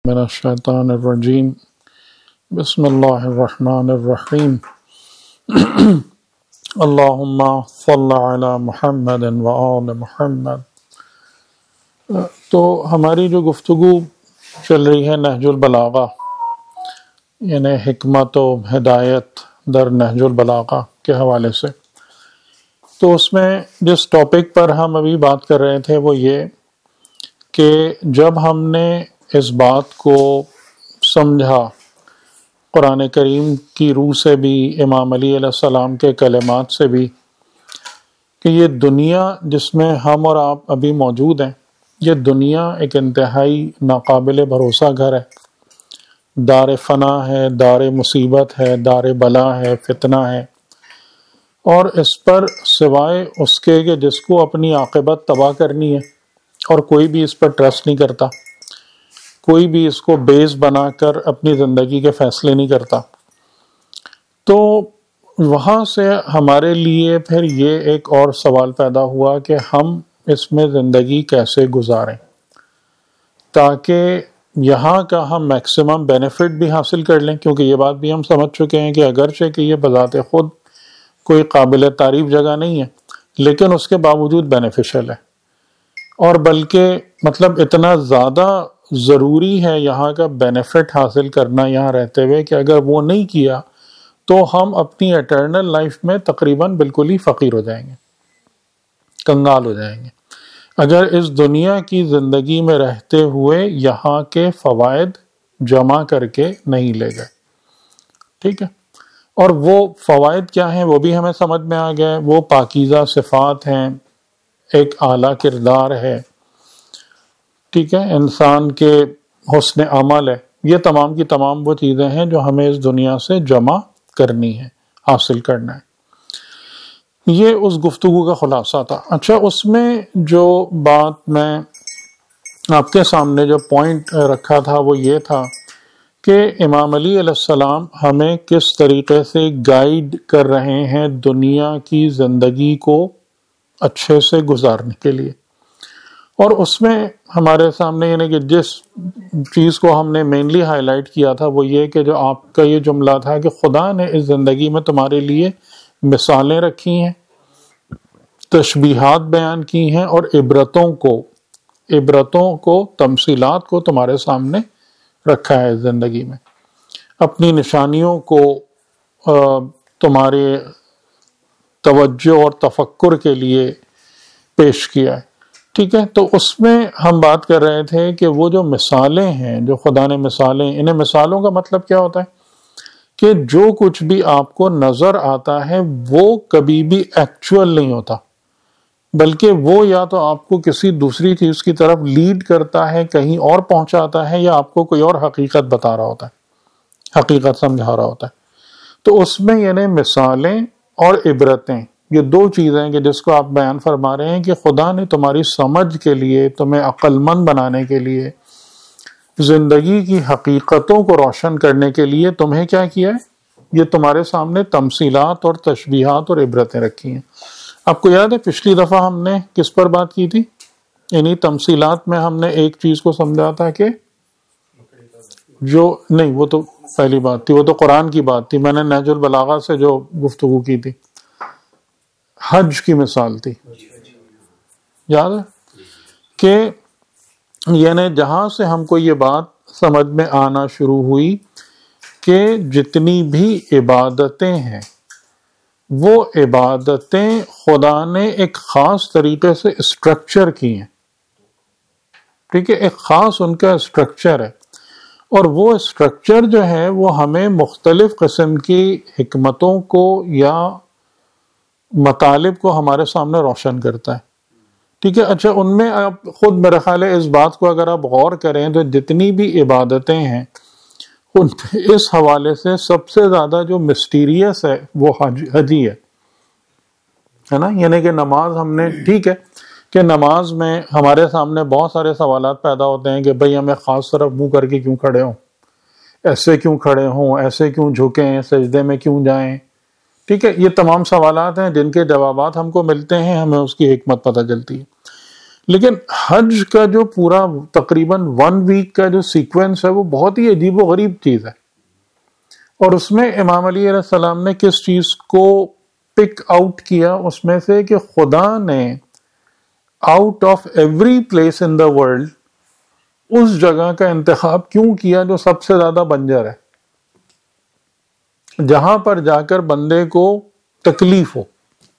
من الشیطان الرجیم بسم اللہ الرحمن الرحیم اللہم صل علی محمد وآل محمد۔ تو ہماری جو گفتگو چل رہی ہے نہج البلاغہ، یعنی حکمت و ہدایت در نہج البلاغہ کے حوالے سے، تو اس میں جس ٹاپک پر ہم ابھی بات کر رہے تھے وہ یہ کہ جب ہم نے اس بات کو سمجھا قرآن کریم کی روح سے بھی، امام علی علیہ السلام کے کلمات سے بھی، کہ یہ دنیا جس میں ہم اور آپ ابھی موجود ہیں، یہ دنیا ایک انتہائی ناقابل بھروسہ گھر ہے، دار فنا ہے، دار مصیبت ہے، دار بلا ہے، فتنہ ہے، اور اس پر سوائے اس کے کہ جس کو اپنی عاقبت تباہ کرنی ہے، اور کوئی بھی اس پر ٹرسٹ نہیں کرتا، کوئی بھی اس کو بیس بنا کر اپنی زندگی کے فیصلے نہیں کرتا، تو وہاں سے ہمارے لیے پھر یہ ایک اور سوال پیدا ہوا کہ ہم اس میں زندگی کیسے گزاریں تاکہ یہاں کا ہم میکسیمم بینیفٹ بھی حاصل کر لیں، کیونکہ یہ بات بھی ہم سمجھ چکے ہیں کہ اگرچہ کہ یہ بذات خود کوئی قابل تعریف جگہ نہیں ہے، لیکن اس کے باوجود بینیفیشل ہے، اور بلکہ مطلب اتنا زیادہ ضروری ہے یہاں کا بینیفٹ حاصل کرنا یہاں رہتے ہوئے کہ اگر وہ نہیں کیا تو ہم اپنی ایٹرنل لائف میں تقریباً بالکل ہی فقیر ہو جائیں گے، کنگال ہو جائیں گے، اگر اس دنیا کی زندگی میں رہتے ہوئے یہاں کے فوائد جمع کر کے نہیں لے گئے۔ ٹھیک ہے، اور وہ فوائد کیا ہیں وہ بھی ہمیں سمجھ میں آ گئے، وہ پاکیزہ صفات ہیں، ایک اعلیٰ کردار ہے، ٹھیک ہے، انسان کے حسن عمل ہے، یہ تمام کی تمام وہ چیزیں ہیں جو ہمیں اس دنیا سے جمع کرنی ہے، حاصل کرنا ہے۔ یہ اس گفتگو کا خلاصہ تھا۔ اچھا، اس میں جو بات میں آپ کے سامنے جو پوائنٹ رکھا تھا وہ یہ تھا کہ امام علی علیہ السلام ہمیں کس طریقے سے گائیڈ کر رہے ہیں دنیا کی زندگی کو اچھے سے گزارنے کے لیے، اور اس میں ہمارے سامنے یعنی کہ جس چیز کو ہم نے مینلی ہائی لائٹ کیا تھا وہ یہ کہ جو آپ کا یہ جملہ تھا کہ خدا نے اس زندگی میں تمہارے لیے مثالیں رکھی ہیں، تشبیہات بیان کی ہیں، اور عبرتوں کو تمثیلات کو تمہارے سامنے رکھا ہے اس زندگی میں، اپنی نشانیوں کو تمہارے توجہ اور تفکر کے لیے پیش کیا ہے۔ ٹھیک ہے، تو اس میں ہم بات کر رہے تھے کہ وہ جو مثالیں ہیں، جو خدا نے مثالیں، انہیں مثالوں کا مطلب کیا ہوتا ہے کہ جو کچھ بھی آپ کو نظر آتا ہے وہ کبھی بھی ایکچول نہیں ہوتا، بلکہ وہ یا تو آپ کو کسی دوسری چیز کی طرف لیڈ کرتا ہے، کہیں اور پہنچاتا ہے، یا آپ کو کوئی اور حقیقت بتا رہا ہوتا ہے، حقیقت سمجھا رہا ہوتا ہے۔ تو اس میں یعنی مثالیں اور عبرتیں، یہ دو چیزیں کہ جس کو آپ بیان فرما رہے ہیں کہ خدا نے تمہاری سمجھ کے لیے، تمہیں عقل مند بنانے کے لیے، زندگی کی حقیقتوں کو روشن کرنے کے لیے تمہیں کیا کیا ہے، یہ تمہارے سامنے تمثیلات اور تشبیہات اور عبرتیں رکھی ہیں۔ آپ کو یاد ہے پچھلی دفعہ ہم نے کس پر بات کی تھی؟ یعنی تمثیلات میں ہم نے ایک چیز کو سمجھا تھا کہ جو نہیں، وہ تو پہلی بات تھی، وہ تو قرآن کی بات تھی، میں نے نہج البلاغہ سے جو گفتگو کی تھی حج کی مثال تھی، یاد ہے کہ یعنی جہاں سے ہم کو یہ بات سمجھ میں آنا شروع ہوئی کہ جتنی بھی عبادتیں ہیں وہ عبادتیں خدا نے ایک خاص طریقے سے اسٹرکچر کی ہیں، ٹھیک ہے، ایک خاص ان کا اسٹرکچر ہے، اور وہ اسٹرکچر جو ہے وہ ہمیں مختلف قسم کی حکمتوں کو یا مطالب کو ہمارے سامنے روشن کرتا ہے۔ ٹھیک ہے، اچھا، ان میں آپ خود میرا خیال ہے اس بات کو اگر آپ غور کریں تو جتنی بھی عبادتیں ہیں ان اس حوالے سے سب سے زیادہ جو مسٹیریس ہے وہ حج ہی ہے نا، یعنی کہ نماز ہم نے، ٹھیک ہے کہ نماز میں ہمارے سامنے بہت سارے سوالات پیدا ہوتے ہیں کہ بھئی ہمیں خاص طرف منہ کر کے کیوں کھڑے ہوں، ایسے کیوں کھڑے ہوں، ایسے کیوں جھکیں، سجدے میں کیوں جائیں، ٹھیک ہے، یہ تمام سوالات ہیں جن کے جوابات ہم کو ملتے ہیں، ہمیں اس کی حکمت پتہ چلتی ہے۔ لیکن حج کا جو پورا تقریباً 1 ویک کا جو سیکوینس ہے وہ بہت ہی عجیب و غریب چیز ہے، اور اس میں امام علی علیہ السلام نے کس چیز کو پک آؤٹ کیا اس میں سے کہ خدا نے out of every place in the world اس جگہ کا انتخاب کیوں کیا جو سب سے زیادہ بنجر ہے، جہاں پر جا کر بندے کو تکلیف ہو.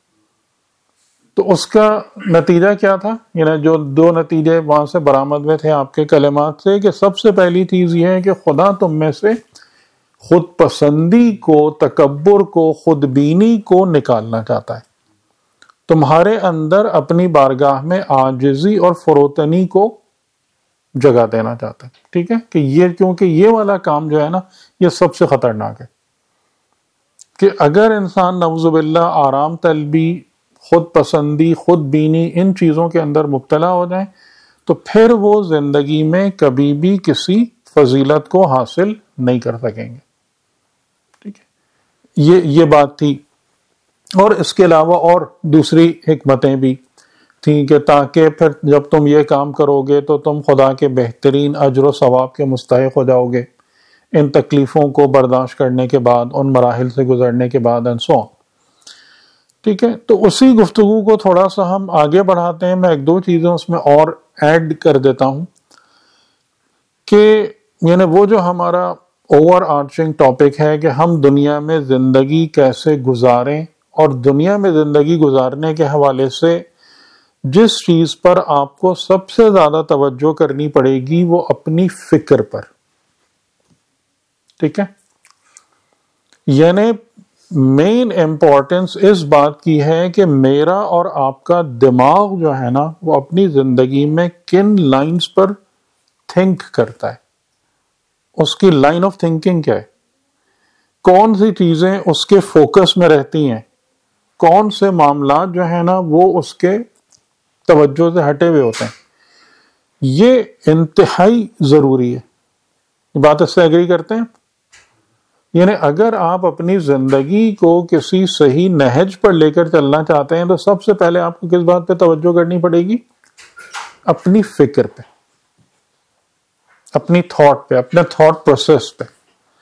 تو اس کا نتیجہ کیا تھا؟ یعنی جو 2 نتیجے وہاں سے برآمد میں تھے آپ کے کلمات سے، کہ سب سے پہلی چیز یہ ہے کہ خدا تم میں سے خود پسندی کو، تکبر کو، خود بینی کو نکالنا چاہتا ہے، تمہارے اندر اپنی بارگاہ میں عاجزی اور فروتنی کو جگہ دینا چاہتا ہے. ٹھیک ہے، کہ یہ کیونکہ یہ والا کام جو ہے نا یہ سب سے خطرناک ہے، کہ اگر انسان نعوذ باللہ آرام طلبی، خود پسندی، خود بینی ان چیزوں کے اندر مبتلا ہو جائیں تو پھر وہ زندگی میں کبھی بھی کسی فضیلت کو حاصل نہیں کر سکیں گے. ٹھیک ہے، یہ بات تھی. اور اس کے علاوہ اور دوسری حکمتیں بھی تھیں کہ تاکہ پھر جب تم یہ کام کرو گے تو تم خدا کے بہترین اجر و ثواب کے مستحق ہو جاؤ گے ان تکلیفوں کو برداشت کرنے کے بعد، ان مراحل سے گزرنے کے بعد اینڈ سو آن. ٹھیک ہے، تو اسی گفتگو کو تھوڑا سا ہم آگے بڑھاتے ہیں. میں 1-2 چیزیں اس میں اور ایڈ کر دیتا ہوں کہ یعنی وہ جو ہمارا اوور آرچنگ ٹاپک ہے کہ ہم دنیا میں زندگی کیسے گزاریں، اور دنیا میں زندگی گزارنے کے حوالے سے جس چیز پر آپ کو سب سے زیادہ توجہ کرنی پڑے گی وہ اپنی فکر پر. ٹھیک ہے، یعنی مین امپورٹنس اس بات کی ہے کہ میرا اور آپ کا دماغ جو ہے نا وہ اپنی زندگی میں کن لائنز پر تھنک کرتا ہے، اس کی لائن آف تھنکنگ کیا ہے، کون سی چیزیں اس کے فوکس میں رہتی ہیں، کون سے معاملات جو ہیں نا وہ اس کے توجہ سے ہٹے ہوئے ہوتے ہیں. یہ انتہائی ضروری ہے. بات اس سے ایگری کرتے ہیں؟ یعنی اگر آپ اپنی زندگی کو کسی صحیح نہج پر لے کر چلنا چاہتے ہیں تو سب سے پہلے آپ کو کس بات پہ توجہ کرنی پڑے گی؟ اپنی فکر پہ، اپنی تھاٹ پہ، اپنے تھاٹ پروسیس پہ.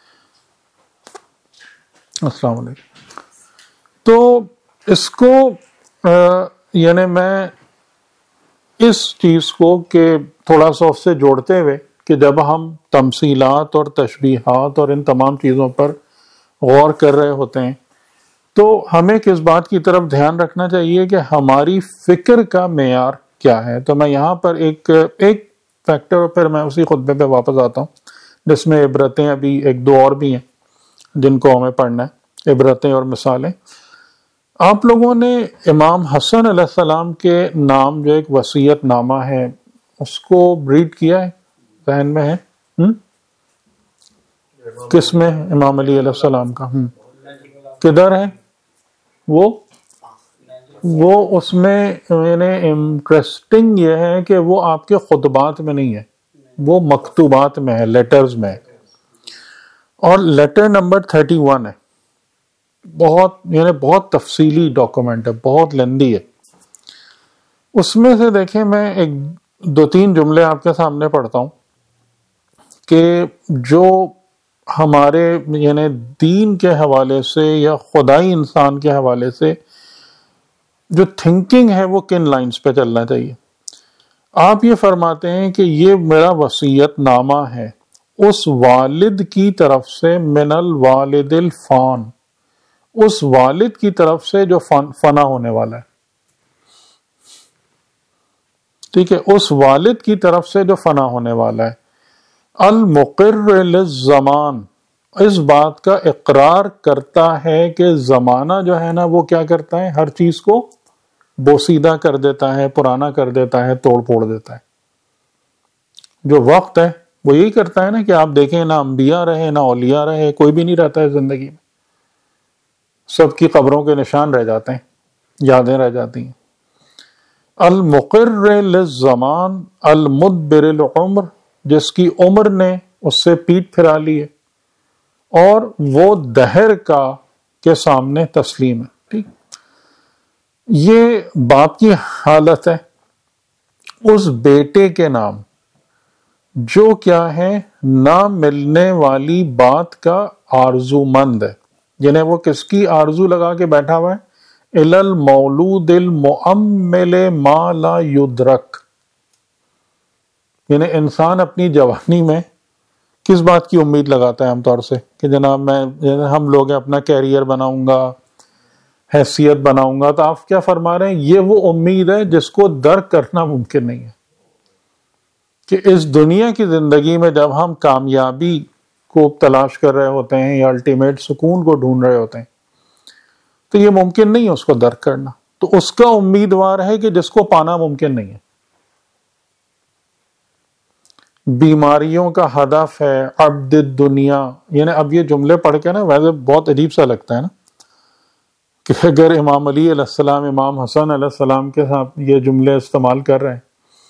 السلام علیکم. تو اس کو یعنی میں اس چیز کو کہ تھوڑا سا اس سے جوڑتے ہوئے کہ جب ہم تمثیلات اور تشبیہات اور ان تمام چیزوں پر غور کر رہے ہوتے ہیں تو ہمیں کس بات کی طرف دھیان رکھنا چاہیے کہ ہماری فکر کا معیار کیا ہے. تو میں یہاں پر ایک فیکٹر، پھر میں اسی خطبے پہ واپس آتا ہوں جس میں عبرتیں ابھی 1-2 اور بھی ہیں جن کو ہمیں پڑھنا ہے، عبرتیں اور مثالیں. آپ لوگوں نے امام حسن علیہ السلام کے نام جو ایک وصیت نامہ ہے اس کو ریڈ کیا ہے؟ ذہن میں ہے؟ کس میں؟ امام علی علیہ السلام کا کدھر ہے وہ اس میں یعنی انٹرسٹنگ یہ ہے کہ وہ آپ کے خطبات میں نہیں ہے، وہ مکتوبات میں ہے، لیٹرز میں ہے، اور لیٹر نمبر 31 ہے. بہت تفصیلی ڈاکومنٹ ہے، بہت لیندی ہے. اس میں سے دیکھیں میں 2-3 جملے آپ کے سامنے پڑھتا ہوں کہ جو ہمارے یعنی دین کے حوالے سے یا خدائی انسان کے حوالے سے جو تھنکنگ ہے وہ کن لائنز پہ چلنا چاہیے. آپ یہ فرماتے ہیں کہ یہ میرا وصیت نامہ ہے اس والد کی طرف سے، من الوالد الفان، اس والد کی طرف سے جو فنا ہونے والا ہے. ٹھیک ہے، اس والد کی طرف سے جو فنا ہونے والا ہے. المقر للزمان، اس بات کا اقرار کرتا ہے کہ زمانہ جو ہے نا وہ کیا کرتا ہے، ہر چیز کو بوسیدہ کر دیتا ہے، پرانا کر دیتا ہے، توڑ پھوڑ دیتا ہے. جو وقت ہے وہ یہی کرتا ہے نا کہ آپ دیکھیں نہ انبیاء رہے نہ اولیاء رہے، کوئی بھی نہیں رہتا ہے زندگی میں، سب کی قبروں کے نشان رہ جاتے ہیں، یادیں رہ جاتی ہیں. المقر للزمان المدبر العمر، جس کی عمر نے اس سے پیٹ پھرا لی ہے، اور وہ دہر کا کے سامنے تسلیم ہے. ٹھیک، یہ باپ کی حالت ہے. اس بیٹے کے نام جو کیا ہے نہ ملنے والی بات کا آرزو مند ہے. یعنی وہ کس کی آرزو لگا کے بیٹھا ہوا ہے؟ الی المولود المؤمل ما لا یدرک. یعنی انسان اپنی جوانی میں کس بات کی امید لگاتا ہے عام طور سے کہ جناب ہم لوگ اپنا کیریئر بناؤں گا، حیثیت بناؤں گا. تو آپ کیا فرما رہے ہیں؟ یہ وہ امید ہے جس کو درک کرنا ممکن نہیں ہے کہ اس دنیا کی زندگی میں جب ہم کامیابی کو تلاش کر رہے ہوتے ہیں یا الٹیمیٹ سکون کو ڈھونڈ رہے ہوتے ہیں تو یہ ممکن نہیں ہے اس کو درک کرنا. تو اس کا امیدوار ہے کہ جس کو پانا ممکن نہیں ہے. بیماریوں کا ہدف ہے عبد الدنیا. یعنی اب یہ جملے پڑھ کے نا ویسے بہت عجیب سا لگتا ہے نا کہ اگر امام علی علیہ السلام امام حسن علیہ السلام کے ساتھ یہ جملے استعمال کر رہے ہیں.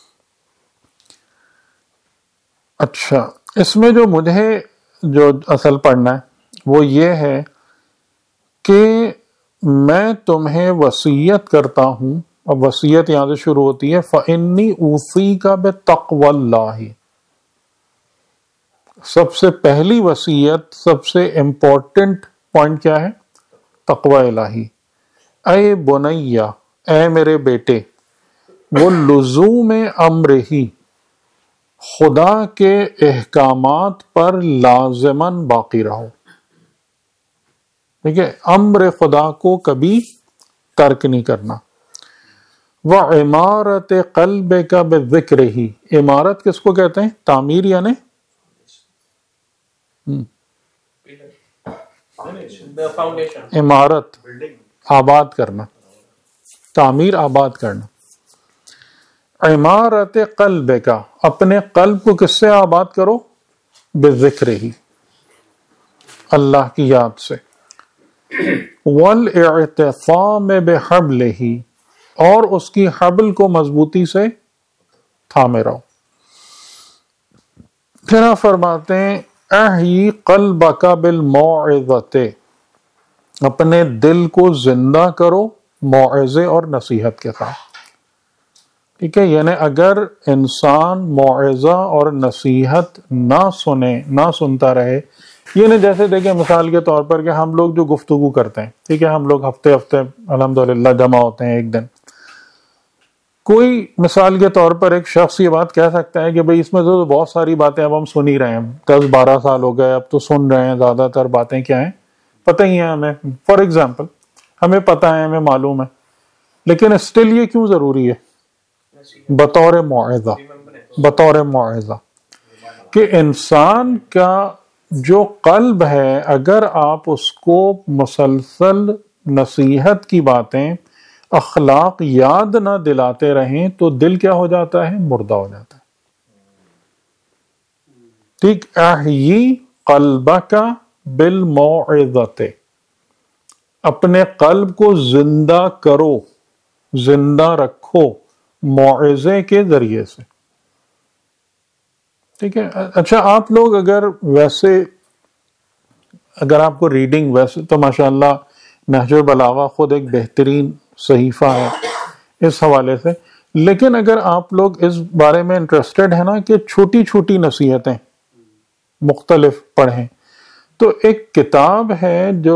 اچھا، اس میں جو مجھے جو اصل پڑھنا ہے وہ یہ ہے کہ میں تمہیں وصیت کرتا ہوں. اب وصیت یہاں سے شروع ہوتی ہے فَإِنِّي أُوصِيكَ بِتَقْوَى اللَّهِ. سب سے پہلی وصیت، سب سے امپورٹنٹ پوائنٹ کیا ہے؟ تقوی الہی. اے بنیا، اے میرے بیٹے، وہ لزوم امر ہی، خدا کے احکامات پر لازماً باقی رہو. ٹھیک ہے، امر خدا کو کبھی ترک نہیں کرنا. وعمارت قلب کا بذکر ہی. عمارت کس کو کہتے ہیں؟ تعمیر یعنی عمارت آباد کرنا، تعمیر آباد کرنا. عمارت قلب کا، اپنے قلب کو کس سے آباد کرو؟ بذکر ہی، اللہ کی یاد سے. والاعتصام بحبلہ، اور اس کی حبل کو مضبوطی سے تھامے رہو. پھر آپ فرماتے ہیں احیی قلبک بالموعظۃ، اپنے دل کو زندہ کرو موعظے اور نصیحت کے ساتھ. ٹھیک ہے، یعنی اگر انسان موعظہ اور نصیحت نہ سنے، نہ سنتا رہے، یعنی جیسے دیکھیں مثال کے طور پر کہ ہم لوگ جو گفتگو کرتے ہیں، ٹھیک ہے، ہم لوگ ہفتے الحمدللہ جمع ہوتے ہیں ایک دن. کوئی مثال کے طور پر ایک شخص یہ بات کہہ سکتا ہے کہ بھئی اس میں تو بہت ساری باتیں اب ہم سن ہی رہے ہیں، 10-12 سال ہو گئے اب تو سن رہے ہیں، زیادہ تر باتیں کیا ہیں پتہ ہی ہیں ہمیں. فار ایگزامپل ہمیں پتہ ہے، ہمیں معلوم ہے، لیکن اسٹل یہ کیوں ضروری ہے؟ بطور موعظہ، بطور موعظہ کہ انسان کا جو قلب ہے اگر آپ اس کو مسلسل نصیحت کی باتیں، اخلاق یاد نہ دلاتے رہیں تو دل کیا ہو جاتا ہے؟ مردہ ہو جاتا ہے. ٹھیک، احیی قلبک بالموعظۃ، اپنے قلب کو زندہ کرو، زندہ رکھو موعظے کے ذریعے سے. ٹھیک ہے. اچھا، آپ لوگ اگر آپ کو ریڈنگ، ویسے تو ماشاءاللہ نہج البلاغہ خود ایک بہترین صحیفہ ہے اس حوالے سے، لیکن اگر آپ لوگ اس بارے میں انٹرسٹڈ ہیں نا کہ چھوٹی چھوٹی نصیحتیں مختلف پڑھیں، تو ایک کتاب ہے جو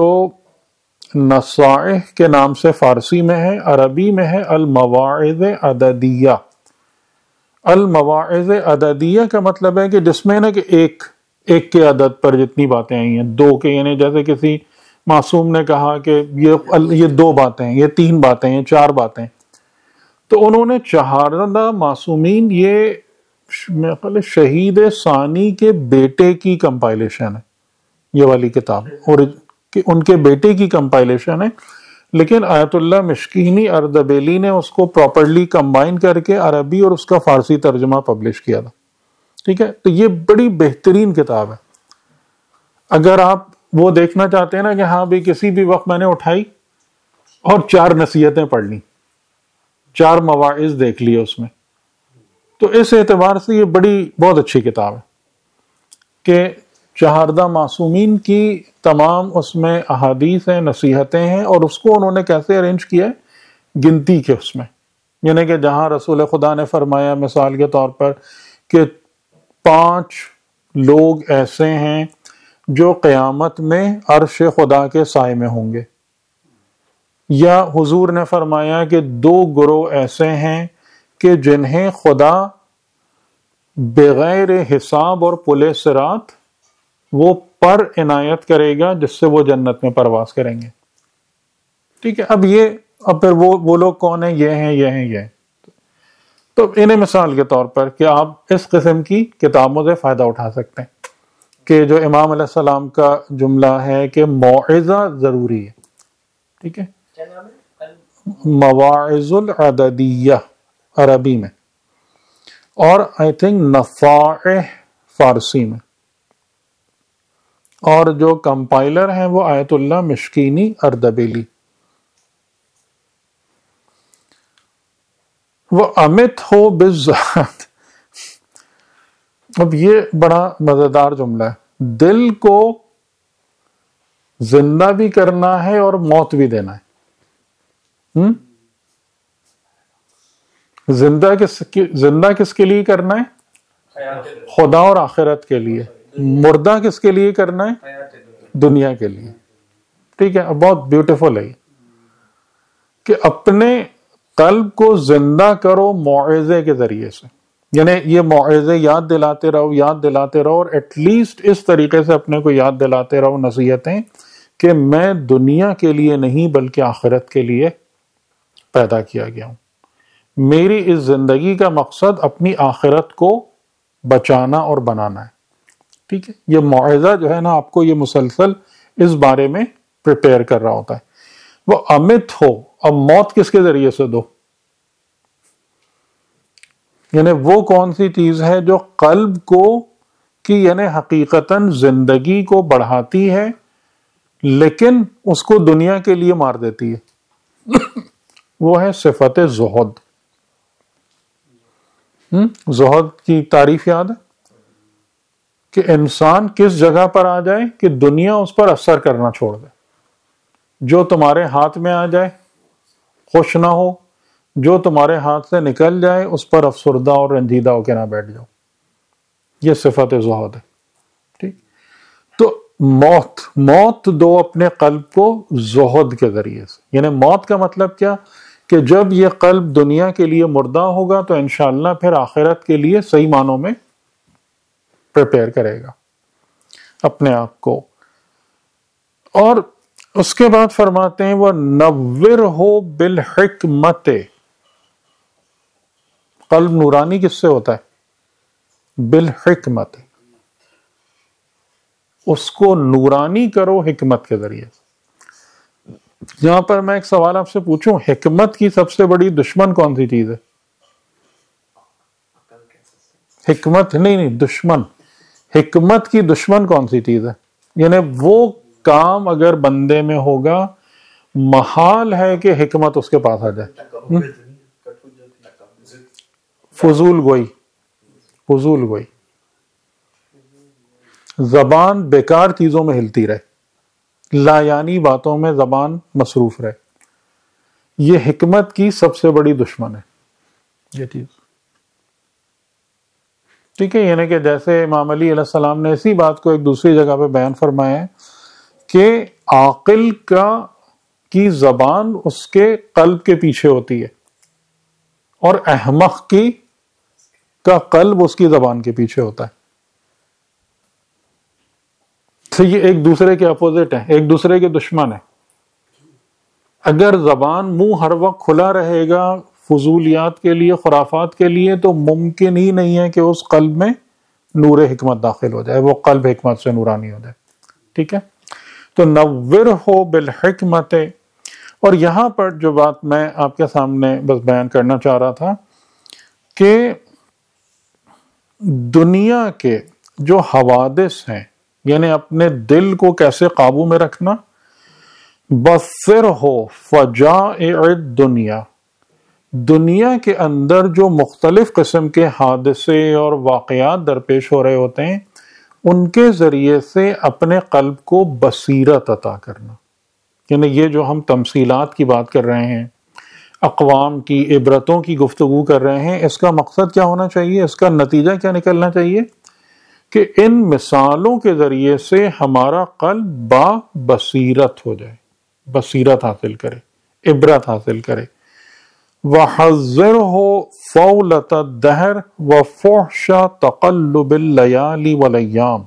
نصائح کے نام سے فارسی میں ہے، عربی میں ہے المواعظ عددیہ. المواعظ عددیہ کا مطلب ہے کہ جس میں نا کہ ایک کے عدد پر جتنی باتیں آئی ہیں، 2 کے، یعنی جیسے کسی معصوم نے کہا کہ یہ 2 باتیں، یہ 3 باتیں، یہ 4 باتیں، تو انہوں نے 4 معصومین، یہ میرے خیال شہید ثانی کے بیٹے کی کمپائلیشن ہے یہ والی کتاب، اور ان کے بیٹے کی کمپائلیشن ہے، لیکن آیت اللہ مشکینی اردبیلی نے اس کو پراپرلی کمبائن کر کے عربی اور اس کا فارسی ترجمہ پبلش کیا تھا. ٹھیک ہے، تو یہ بڑی بہترین کتاب ہے. اگر آپ وہ دیکھنا چاہتے ہیں نا کہ ہاں بھی کسی بھی وقت میں نے اٹھائی اور 4 نصیحتیں پڑھ لی، 4 مواعظ دیکھ لیے اس میں، تو اس اعتبار سے یہ بہت اچھی کتاب ہے کہ 4 معصومین کی تمام اس میں احادیث ہیں، نصیحتیں ہیں، اور اس کو انہوں نے کیسے ارینج کیا ہے؟ گنتی کے اس میں، یعنی کہ جہاں رسول خدا نے فرمایا مثال کے طور پر کہ 5 لوگ ایسے ہیں جو قیامت میں عرش خدا کے سائے میں ہوں گے، یا حضور نے فرمایا کہ 2 گروہ ایسے ہیں کہ جنہیں خدا بغیر حساب اور پل صراط وہ پر عنایت کرے گا جس سے وہ جنت میں پرواز کریں گے. ٹھیک ہے، اب پھر وہ لوگ کون ہیں؟ یہ ہیں، یہ ہیں، یہ ہیں. تو انہیں مثال کے طور پر کہ آپ اس قسم کی کتابوں سے فائدہ اٹھا سکتے ہیں کہ جو امام علیہ السلام کا جملہ ہے کہ موعظہ ضروری ہے. ٹھیک ہے، مواعظ العددیہ عربی میں، اور آئی تھنک نصائح فارسی میں، اور جو کمپائلر ہیں وہ آیت اللہ مشکینی اردبیلی. وہ امت ہو بالذات. اب یہ بڑا مزیدار جملہ ہے، دل کو زندہ بھی کرنا ہے اور موت بھی دینا ہے. زندہ کس کے لیے کرنا ہے؟ خدا اور آخرت کے لیے. مردہ کس کے لیے کرنا ہے؟ دنیا کے لیے. ٹھیک ہے، بہت بیوٹیفل ہے کہ اپنے قلب کو زندہ کرو موعظے کے ذریعے سے. یعنی یہ موعظے یاد دلاتے رہو اور ایٹ لیسٹ اس طریقے سے اپنے کو یاد دلاتے رہو نصیحتیں کہ میں دنیا کے لیے نہیں بلکہ آخرت کے لیے پیدا کیا گیا ہوں. میری اس زندگی کا مقصد اپنی آخرت کو بچانا اور بنانا ہے. ٹھیک ہے، یہ موعظہ جو ہے نا آپ کو یہ مسلسل اس بارے میں پریپیئر کر رہا ہوتا ہے. وہ امت ہو. اب موت کس کے ذریعے سے دو؟ یعنی وہ کون سی چیز ہے جو قلب کو کی یعنی حقیقتاً زندگی کو بڑھاتی ہے لیکن اس کو دنیا کے لیے مار دیتی ہے؟ وہ ہے صفت زہد. زہد کی تعریف یاد ہے کہ انسان کس جگہ پر آ جائے کہ دنیا اس پر اثر کرنا چھوڑ دے. جو تمہارے ہاتھ میں آ جائے خوش نہ ہو، جو تمہارے ہاتھ سے نکل جائے اس پر افسردہ اور رنجیدہ ہو کے نہ بیٹھ جاؤ. یہ صفت زہد ہے. ٹھیک، تو موت دو اپنے قلب کو زہد کے ذریعے سے. یعنی موت کا مطلب کیا کہ جب یہ قلب دنیا کے لیے مردہ ہوگا تو انشاءاللہ پھر آخرت کے لیے صحیح معنوں میں پریپیئر کرے گا اپنے آپ کو. اور اس کے بعد فرماتے ہیں وہ نور ہو بالحکمت. قلب نورانی کس سے ہوتا ہے؟ بالحکمت. اس کو نورانی کرو حکمت کے ذریعے. یہاں پر میں ایک سوال آپ سے پوچھوں، حکمت کی سب سے بڑی دشمن کون سی چیز ہے؟ حکمت نہیں، دشمن. حکمت کی دشمن کون سی چیز ہے؟ یعنی وہ کام اگر بندے میں ہوگا محال ہے کہ حکمت اس کے پاس آ جائے. فضول گوئی. زبان بیکار چیزوں میں ہلتی رہے، لا یعنی باتوں میں زبان مصروف رہے. یہ حکمت کی سب سے بڑی دشمن ہے یہ چیز. ٹھیک ہے، یعنی کہ جیسے امام علی علیہ السلام نے اسی بات کو ایک دوسری جگہ پہ بیان فرمایا ہے کہ عاقل کی زبان اس کے قلب کے پیچھے ہوتی ہے اور احمق کا قلب اس کی زبان کے پیچھے ہوتا ہے. تو یہ ایک دوسرے کے اپوزٹ ہیں، ایک دوسرے کے دشمن ہیں. اگر زبان منہ ہر وقت کھلا رہے گا فضولیات کے لیے، خرافات کے لیے، تو ممکن ہی نہیں ہے کہ اس قلب میں نور حکمت داخل ہو جائے، وہ قلب حکمت سے نورانی ہو جائے. ٹھیک ہے، تو نور ہو بالحکمت. اور یہاں پر جو بات میں آپ کے سامنے بس بیان کرنا چاہ رہا تھا کہ دنیا کے جو حوادث ہیں یعنی اپنے دل کو کیسے قابو میں رکھنا. بصر ہو فجائع الدنیا. دنیا کے اندر جو مختلف قسم کے حادثے اور واقعات درپیش ہو رہے ہوتے ہیں ان کے ذریعے سے اپنے قلب کو بصیرت عطا کرنا. یعنی یہ جو ہم تمثیلات کی بات کر رہے ہیں، اقوام کی عبرتوں کی گفتگو کر رہے ہیں، اس کا مقصد کیا ہونا چاہیے، اس کا نتیجہ کیا نکلنا چاہیے کہ ان مثالوں کے ذریعے سے ہمارا قلب با بصیرت ہو جائے، بصیرت حاصل کرے، عبرت حاصل کرے۔ وَحَذِّرْهُ فَوْلَةَ الدَّهْرِ وَفُحْشَ تَقَلُّبِ اللَّيَالِ وَالْأَيَّامِ،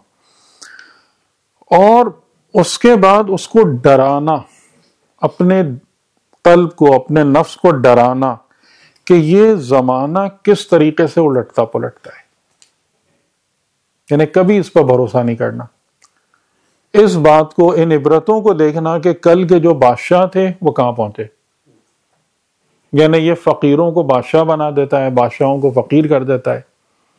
اور اس کے بعد اس کو ڈرانا، اپنے قلب کو، اپنے نفس کو ڈرانا کہ یہ زمانہ کس طریقے سے الٹتا پلٹتا ہے، یعنی کبھی اس پر بھروسہ نہیں کرنا۔ اس بات کو، ان عبرتوں کو دیکھنا کہ کل کے جو بادشاہ تھے وہ کہاں پہنچے، یعنی یہ فقیروں کو بادشاہ بنا دیتا ہے، بادشاہوں کو فقیر کر دیتا ہے۔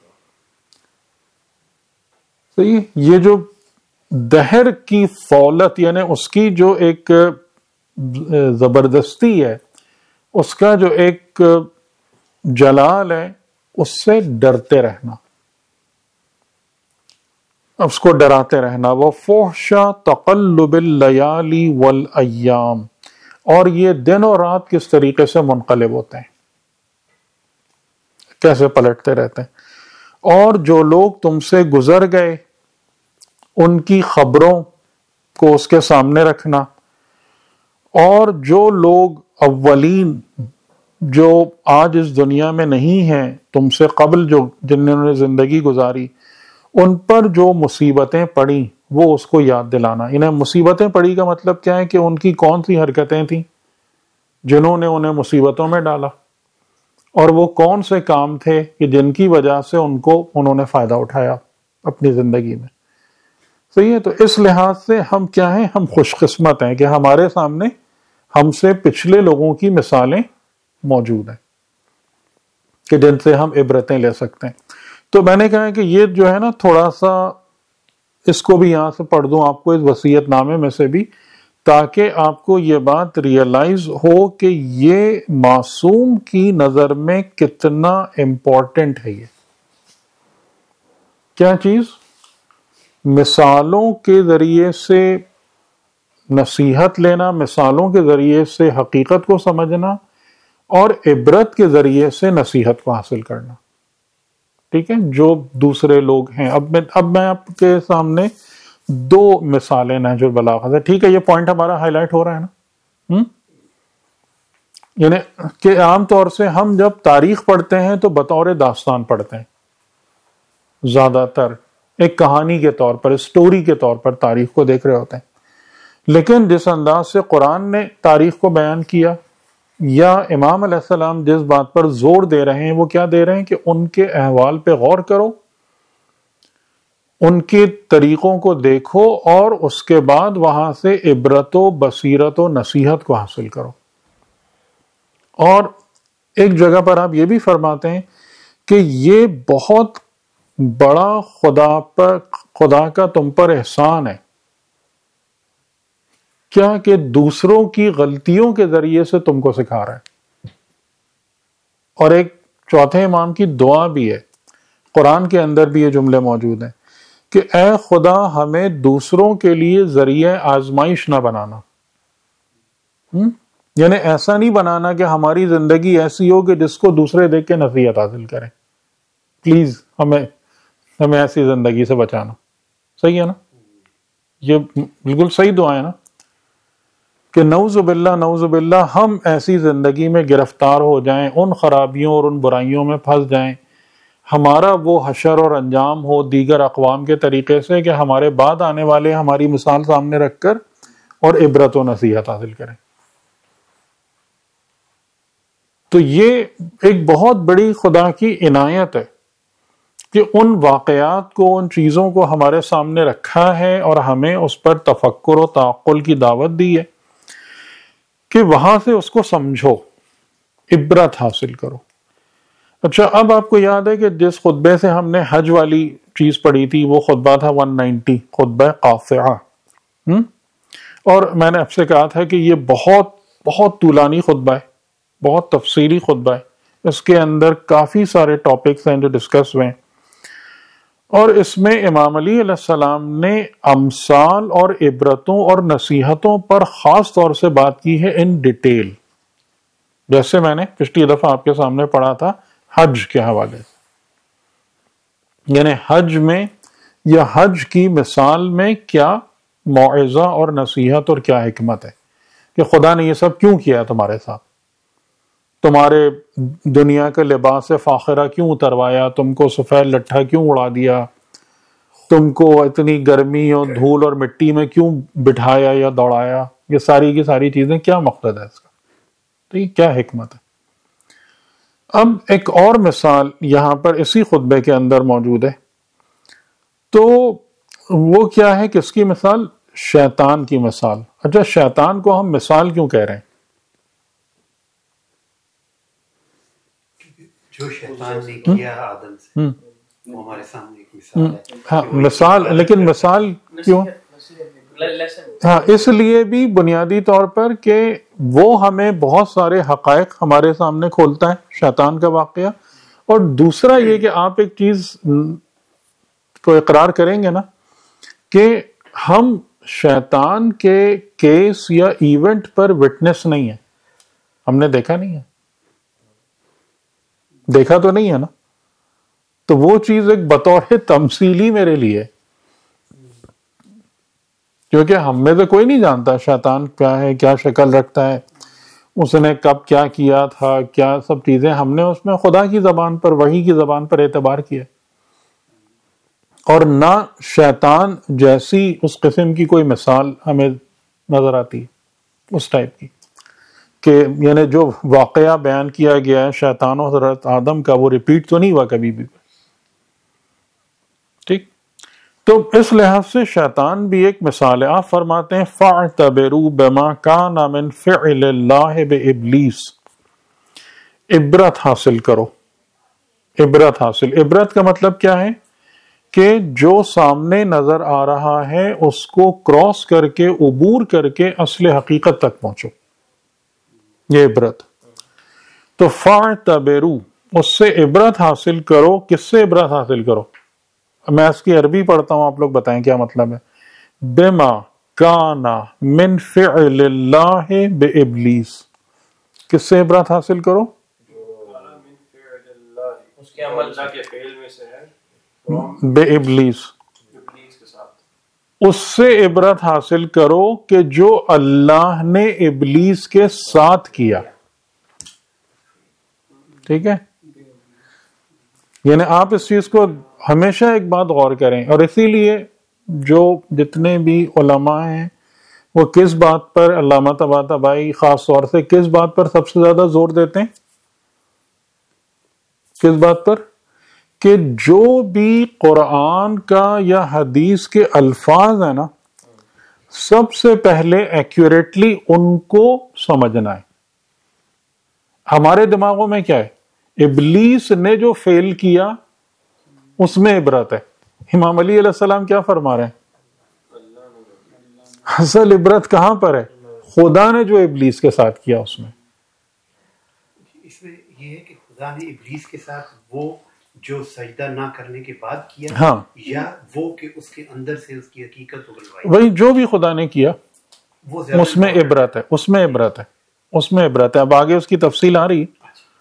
صحیح، یہ جو دہر کی فولت، یعنی اس کی جو ایک زبردستی ہے، اس کا جو ایک جلال ہے، اس سے ڈرتے رہنا، اس کو ڈراتے رہنا۔ وَفُحْشَ تَقَلُّبِ اللَّيَالِ وَالْأَيَّامِ، اور یہ دن اور رات کس طریقے سے منقلب ہوتے ہیں، کیسے پلٹتے رہتے ہیں۔ اور جو لوگ تم سے گزر گئے ان کی خبروں کو اس کے سامنے رکھنا، اور جو لوگ اولین جو آج اس دنیا میں نہیں ہیں، تم سے قبل جو جنہوں نے زندگی گزاری، ان پر جو مصیبتیں پڑیں وہ اس کو یاد دلانا۔ انہیں مصیبتیں پڑی کا مطلب کیا ہے کہ ان کی کون سی حرکتیں تھیں جنہوں نے انہیں مصیبتوں میں ڈالا، اور وہ کون سے کام تھے کہ جن کی وجہ سے انہوں نے فائدہ اٹھایا اپنی زندگی میں۔ صحیح ہے، تو اس لحاظ سے ہم کیا ہیں، ہم خوش قسمت ہیں کہ ہمارے سامنے ہم سے پچھلے لوگوں کی مثالیں موجود ہیں کہ جن سے ہم عبرتیں لے سکتے ہیں۔ تو میں نے کہا کہ یہ جو ہے نا، تھوڑا سا اس کو بھی یہاں سے پڑھ دوں آپ کو، اس وصیت نامے میں سے بھی، تاکہ آپ کو یہ بات ریئلائز ہو کہ یہ معصوم کی نظر میں کتنا امپورٹنٹ ہے۔ یہ کیا چیز؟ مثالوں کے ذریعے سے نصیحت لینا، مثالوں کے ذریعے سے حقیقت کو سمجھنا، اور عبرت کے ذریعے سے نصیحت کو حاصل کرنا۔ ٹھیک ہے، جو دوسرے لوگ ہیں۔ اب میں آپ کے سامنے دو مثالیں نہج البلاغہ سے، ٹھیک ہے، یہ پوائنٹ ہمارا ہائی لائٹ ہو رہا ہے نا، یعنی کہ عام طور سے ہم جب تاریخ پڑھتے ہیں تو بطور داستان پڑھتے ہیں، زیادہ تر ایک کہانی کے طور پر، اسٹوری کے طور پر تاریخ کو دیکھ رہے ہوتے ہیں۔ لیکن جس انداز سے قرآن نے تاریخ کو بیان کیا، یا امام علیہ السلام جس بات پر زور دے رہے ہیں، وہ کیا دے رہے ہیں کہ ان کے احوال پہ غور کرو، ان کے طریقوں کو دیکھو، اور اس کے بعد وہاں سے عبرت و بصیرت و نصیحت کو حاصل کرو۔ اور ایک جگہ پر آپ یہ بھی فرماتے ہیں کہ یہ بہت بڑا خدا کا تم پر احسان ہے، کیا کہ دوسروں کی غلطیوں کے ذریعے سے تم کو سکھا رہا ہے۔ اور ایک چوتھے امام کی دعا بھی ہے، قرآن کے اندر بھی یہ جملے موجود ہیں کہ اے خدا ہمیں دوسروں کے لیے ذریعہ آزمائش نہ بنانا، یعنی ایسا نہیں بنانا کہ ہماری زندگی ایسی ہو کہ جس کو دوسرے دیکھ کے نصیحت حاصل کریں۔ پلیز ہمیں ایسی زندگی سے بچانا۔ صحیح ہے نا، یہ بالکل صحیح دعا ہے نا، کہ نعوذ باللہ ہم ایسی زندگی میں گرفتار ہو جائیں، ان خرابیوں اور ان برائیوں میں پھنس جائیں، ہمارا وہ حشر اور انجام ہو دیگر اقوام کے طریقے سے کہ ہمارے بعد آنے والے ہماری مثال سامنے رکھ کر اور عبرت و نصیحت حاصل کریں۔ تو یہ ایک بہت بڑی خدا کی عنایت ہے کہ ان واقعات کو، ان چیزوں کو ہمارے سامنے رکھا ہے اور ہمیں اس پر تفکر و تعقل کی دعوت دی ہے کہ وہاں سے اس کو سمجھو، عبرت حاصل کرو۔ اچھا، اب آپ کو یاد ہے کہ جس خطبے سے ہم نے حج والی چیز پڑھی تھی، وہ خطبہ تھا 190، خطبہ قافعہ، اور میں نے آپ سے کہا تھا کہ یہ بہت بہت طولانی خطبہ ہے، بہت تفصیلی خطبہ ہے، اس کے اندر کافی سارے ٹاپکس ہیں جو ڈسکس ہوئے ہیں، اور اس میں امام علی علیہ السلام نے امثال اور عبرتوں اور نصیحتوں پر خاص طور سے بات کی ہے ان ڈیٹیل۔ جیسے میں نے پچھلی دفعہ آپ کے سامنے پڑھا تھا حج کے حوالے سے، یعنی حج میں یا حج کی مثال میں کیا موعظہ اور نصیحت اور کیا حکمت ہے کہ خدا نے یہ سب کیوں کیا تمہارے ساتھ، تمہارے دنیا کے لباس فاخرہ کیوں اتروایا، تم کو سفید لٹھا کیوں اڑا دیا، تم کو اتنی گرمی اور دھول اور مٹی میں کیوں بٹھایا یا دوڑایا، یہ ساری کی ساری چیزیں کیا مقصد ہے اس کا، تو یہ کیا حکمت ہے۔ اب ایک اور مثال یہاں پر اسی خطبے کے اندر موجود ہے، تو وہ کیا ہے، کس کی مثال؟ شیطان کی مثال۔ اچھا، شیطان کو ہم مثال کیوں کہہ رہے ہیں؟ جو شیطان نے کیا آدم سے وہ ہمارے سامنے ایک مثال ہے۔ ہاں مثال، لیکن مثال کیوں؟ ہاں اس لیے بھی بنیادی طور پر کہ وہ ہمیں بہت سارے حقائق ہمارے سامنے کھولتا ہے، شیطان کا واقعہ، اور دوسرا یہ کہ آپ ایک چیز کو اقرار کریں گے نا کہ ہم شیطان کے کیس یا ایونٹ پر وٹنس نہیں ہے، ہم نے دیکھا نہیں ہے، دیکھا تو نہیں ہے نا، تو وہ چیز ایک بطور تمثیلی میرے لیے، کیونکہ ہم میں سے کوئی نہیں جانتا شیطان کیا ہے، کیا شکل رکھتا ہے، اس نے کب کیا کیا تھا، کیا سب چیزیں ہم نے اس میں خدا کی زبان پر، وحی کی زبان پر اعتبار کیا، اور نہ شیطان جیسی اس قسم کی کوئی مثال ہمیں نظر آتی ہے اس ٹائپ کی، کہ یعنی جو واقعہ بیان کیا گیا ہے شیطان و حضرت آدم کا، وہ ریپیٹ تو نہیں ہوا کبھی بھی، ٹھیک۔ تو اس لحاظ سے شیطان بھی ایک مثال ہے۔ آپ فرماتے ہیں فَاعْتَبِرُوا بِمَا كَانَ مِن فِعْلِ اللَّهِ بِإِبْلِيسِ، عبرت حاصل کرو، عبرت حاصل، عبرت کا مطلب کیا ہے کہ جو سامنے نظر آ رہا ہے اس کو کراس کر کے، عبور کر کے اصل حقیقت تک پہنچو، یہ عبرت۔ تو فَاعْتَبِرُوا، اس سے عبرت حاصل کرو، کس سے عبرت حاصل کرو؟ میں اس کی عربی پڑھتا ہوں، آپ لوگ بتائیں کیا مطلب ہے۔ بما کان من فعل اللہ بابلیس، کس سے عبرت حاصل کرو؟ اس کے عمل کے فعل میں سے ہے، بابلیس، اس سے عبرت حاصل کرو کہ جو اللہ نے ابلیس کے ساتھ کیا، ٹھیک ہے۔ یعنی آپ اس چیز کو ہمیشہ ایک بات غور کریں، اور اسی لیے جو جتنے بھی علماء ہیں وہ کس بات پر، علامہ طباطبائی خاص طور سے کس بات پر سب سے زیادہ زور دیتے ہیں؟ کس بات پر؟ کہ جو بھی قرآن کا یا حدیث کے الفاظ ہیں نا، سب سے پہلے ایکوریٹلی ان کو سمجھنا ہے۔ ہمارے دماغوں میں کیا ہے؟ ابلیس نے جو فیل کیا اس میں عبرت ہے۔ امام علی علیہ السلام کیا فرما رہے ہیں؟ اصل عبرت کہاں پر ہے؟ خدا نے جو ابلیس کے ساتھ کیا اس میں۔ اس میں یہ ہے کہ خدا نے ابلیس کے ساتھ وہ جو سجدہ نہ کرنے کے بعد کیا، ہاں، یا وہ کہ اس کے اندر سے اس کی حقیقت اگلوائی، وہی جو بھی خدا نے کیا وہ زیادہ اس میں عبرت ہے، اس میں عبرت ہے، اس میں عبرت ہے۔ اب آگے اس کی تفصیل آ رہی،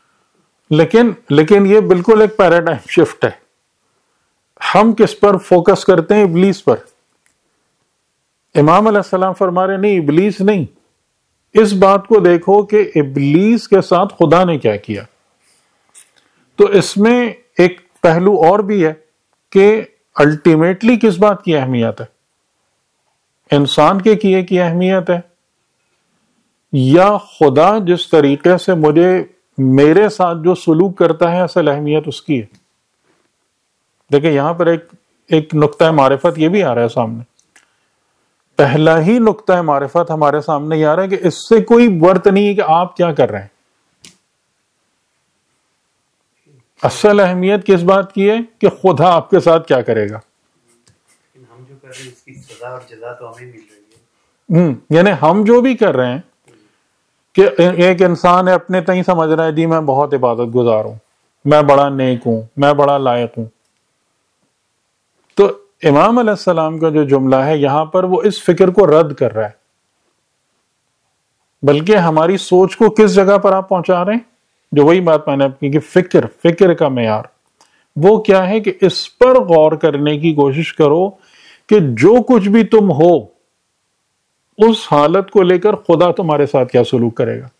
لیکن یہ بالکل ایک پیراڈائم شفٹ ہے۔ ہم کس پر فوکس کرتے ہیں؟ ابلیس پر۔ امام علیہ السلام فرما رہے نہیں، ابلیس نہیں، اس بات کو دیکھو کہ ابلیس کے ساتھ خدا نے کیا کیا۔ تو اس میں ایک پہلو اور بھی ہے کہ الٹیمیٹلی کس بات کی اہمیت ہے؟ انسان کے کیے کی اہمیت ہے، یا خدا جس طریقے سے مجھے میرے ساتھ جو سلوک کرتا ہے اصل اہمیت اس کی ہے؟ دیکھیں یہاں پر ایک نقطہ معرفت یہ بھی آ رہا ہے سامنے، پہلا ہی نقطہ معرفت ہمارے سامنے یہ آ رہا ہے کہ اس سے کوئی ورت نہیں ہے کہ آپ کیا کر رہے ہیں، اصل اہمیت کس بات کی ہے کہ خدا آپ کے ساتھ کیا کرے گا۔ ہم جو کر رہے ہیں اس کی سزا اور جزا تو ہمیں مل رہی ہے۔ یعنی ہم جو بھی کر رہے ہیں کہ ایک انسان ہے اپنے تئیں سمجھ رہا ہے جی میں بہت عبادت گزار ہوں، میں بڑا نیک ہوں، میں بڑا لائق ہوں، تو امام علیہ السلام کا جو جملہ ہے یہاں پر وہ اس فکر کو رد کر رہا ہے بلکہ ہماری سوچ کو کس جگہ پر آپ پہنچا رہے ہیں؟ جو وہی بات میں نے آپ کی کہ فکر کا معیار وہ کیا ہے کہ اس پر غور کرنے کی کوشش کرو کہ جو کچھ بھی تم ہو اس حالت کو لے کر خدا تمہارے ساتھ کیا سلوک کرے گا.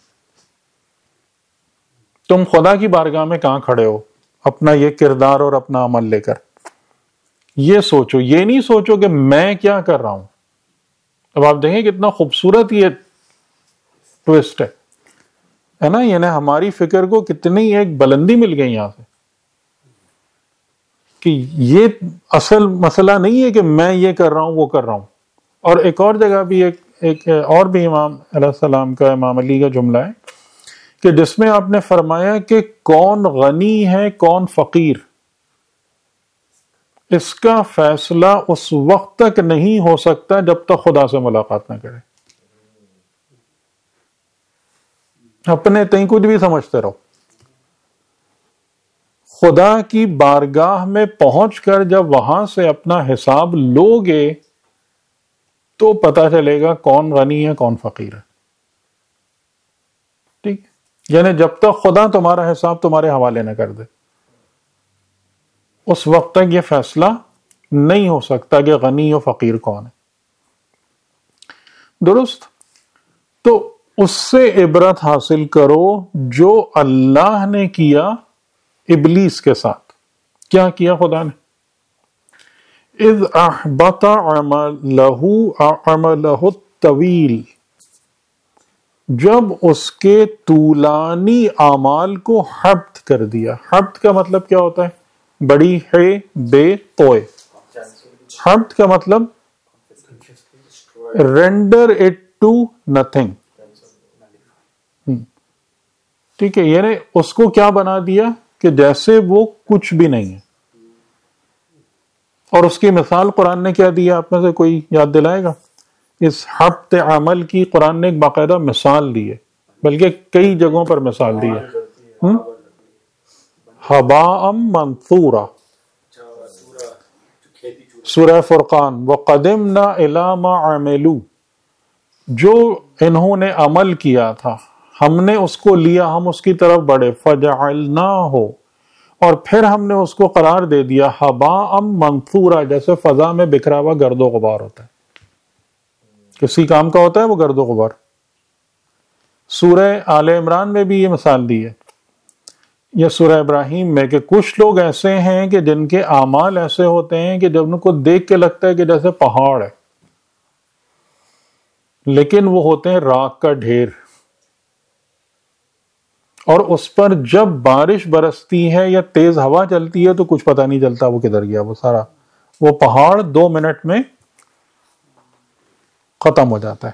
تم خدا کی بارگاہ میں کہاں کھڑے ہو اپنا یہ کردار اور اپنا عمل لے کر. یہ سوچو، یہ نہیں سوچو کہ میں کیا کر رہا ہوں. اب آپ دیکھیں کتنا خوبصورت یہ ٹوسٹ ہے نا، یعنی ہماری فکر کو کتنی ایک بلندی مل گئی یہاں سے کہ یہ اصل مسئلہ نہیں ہے کہ میں یہ کر رہا ہوں وہ کر رہا ہوں. اور ایک اور جگہ بھی ایک اور بھی امام علیہ السلام کا، امام علی کا جملہ ہے کہ جس میں آپ نے فرمایا کہ کون غنی ہے کون فقیر، اس کا فیصلہ اس وقت تک نہیں ہو سکتا جب تک خدا سے ملاقات نہ کرے. اپنے تئیں کچھ بھی سمجھتے رہو، خدا کی بارگاہ میں پہنچ کر جب وہاں سے اپنا حساب لوگے تو پتا چلے گا کون غنی ہے کون فقیر ہے. ٹھیک، یعنی جب تک خدا تمہارا حساب تمہارے حوالے نہ کر دے اس وقت تک یہ فیصلہ نہیں ہو سکتا کہ غنی و فقیر کون ہے. درست؟ تو اس سے عبرت حاصل کرو جو اللہ نے کیا ابلیس کے ساتھ. کیا کیا خدا نے؟ اذ احبط عملہ الطویل، جب اس کے طولانی اعمال کو حبط کر دیا. حبط کا مطلب کیا ہوتا ہے؟ بڑی ہے بے توئے. حبط کا مطلب رینڈر اٹ ٹو نتھنگ. ٹھیک ہے، یعنی اس کو کیا بنا دیا کہ جیسے وہ کچھ بھی نہیں ہے. اور اس کی مثال قرآن نے کیا دیا؟ آپ میں سے کوئی یاد دلائے گا؟ اس حبط عمل کی قرآن نے ایک باقاعدہ مثال دی ہے، بلکہ کئی جگہوں پر مثال دی ہے. ہباء منثورا، سورہ فرقان. وَقَدِمْنَا إِلَىٰ مَا عَمِلُوا، جو انہوں نے عمل کیا تھا ہم نے اس کو لیا، ہم اس کی طرف بڑھے. فَجَعَلْنَاهُ، اور پھر ہم نے اس کو قرار دے دیا ہباء منثورا، جیسے فضا میں بکھرا ہوا گرد و غبار ہوتا ہے. کسی کام کا ہوتا ہے وہ گرد و غبار. سورہ آل عمران میں بھی یہ مثال دی ہے، یا سورہ ابراہیم میں، کہ کچھ لوگ ایسے ہیں کہ جن کے اعمال ایسے ہوتے ہیں کہ جب ان کو دیکھ کے لگتا ہے کہ جیسے پہاڑ ہے، لیکن وہ ہوتے ہیں راک کا ڈھیر. اور اس پر جب بارش برستی ہے یا تیز ہوا چلتی ہے تو کچھ پتہ نہیں چلتا وہ کدھر گیا. وہ پہاڑ 2 منٹ میں ختم ہو جاتا ہے.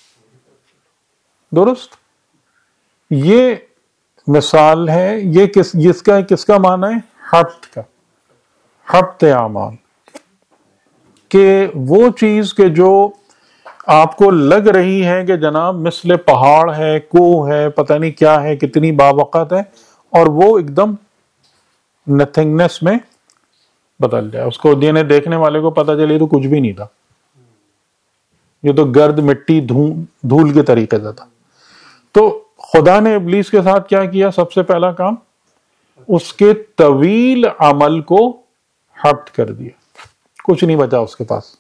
درست؟ یہ مثال ہے. یہ کس کا معنی ہے؟ حبط کا. حبط اعمال، کہ وہ چیز کہ جو آپ کو لگ رہی ہے کہ جناب مثل پہاڑ ہے، کوہ ہے، پتہ نہیں کیا ہے، کتنی باوقت ہے، اور وہ ایک دم نتھنگنس میں بدل جائے. اس کو دیکھنے والے کو پتہ چلے تو کچھ بھی نہیں تھا، یہ تو گرد مٹی دھول کے طریقے سے تھا. تو خدا نے ابلیس کے ساتھ کیا کیا؟ سب سے پہلا کام اس کے طویل عمل کو حبط کر دیا. کچھ نہیں بچا اس کے پاس.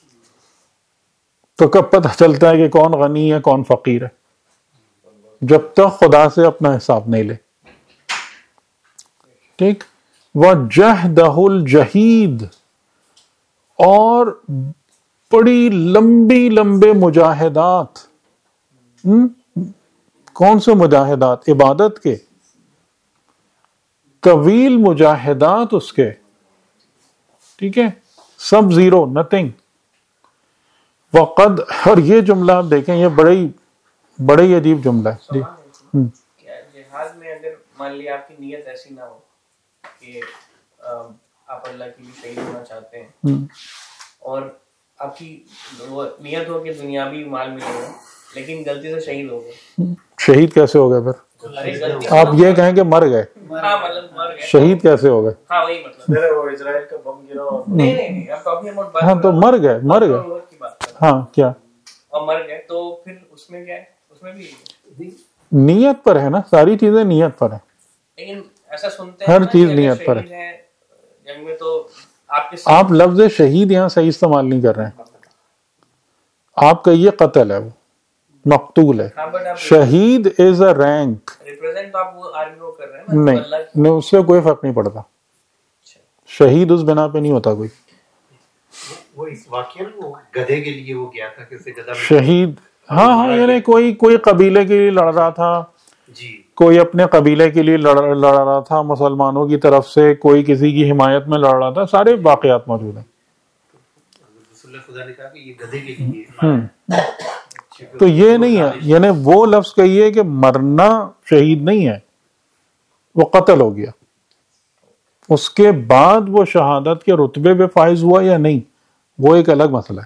تو کب پتہ چلتا ہے کہ کون غنی ہے کون فقیر ہے؟ جب تک خدا سے اپنا حساب نہیں لے. ٹھیک. وَجَهْدَهُ الْجَهِيدُ، اور بڑی لمبے مجاہدات. کون سے مجاہدات؟ عبادت کے طویل مجاہدات اس کے. ٹھیک ہے، سب زیرو، نتھنگ. وقد، اور یہ جملہ آپ دیکھیں، یہ بڑے ہی عجیب جملہ ہے. جی جہاد میں اگر مان لیا آپ کی نیت ایسی نہ ہو کہ آپ اللہ کے لیے شہید ہونا چاہتے ہیں، اور آپ کی نیت ہو کہ دنیاوی مال ملے گا، لیکن غلطی سے شہید ہو گئے. شہید کیسے ہو گئے پھر؟ آپ یہ کہیں کہ مر گئے. ہاں، مطلب مر گئے. شہید کیسے ہو گئے؟ ہاں وہی مطلب. وہ اسرائیل کا بم گرا. نہیں، ہاں تو مر گئے. ہاں کیا؟ اور مر گئے تو پھر اس میں کیا ہے؟ اس اس میں بھی نیت پر ہے نا، ساری چیزیں نیت پر ہیں. لیکن ایسا سنتے ہیں ہر چیز نیت پر ہے جنگ میں تو آپ لفظ شہید یہاں صحیح استعمال نہیں کر رہے ہیں. آپ کا یہ قتل ہے، وہ مقتول ہے. شہید از اے رینک. نہیں، اس سے کوئی فرق نہیں پڑتا. شہید اس بنا پہ نہیں ہوتا کوئی. وہ اس واقعہ وہ گدھے کے لیے وہ گیا تھا کہ گدھا شہید، ہاں یعنی کوئی قبیلے کے لیے لڑ رہا تھا، کوئی اپنے قبیلے کے لیے لڑ رہا تھا مسلمانوں کی طرف سے، کوئی کسی کی حمایت میں لڑ رہا تھا. سارے واقعات موجود ہیں. خدا نے کہا کہ یہ گدھے کے لیے. تو یہ نہیں ہے، یعنی وہ لفظ کہیے کہ مرنا شہید نہیں ہے، وہ قتل ہو گیا. اس کے بعد وہ شہادت کے رتبے پہ فائز ہوا یا نہیں، وہ ایک الگ مسئلہ ہے.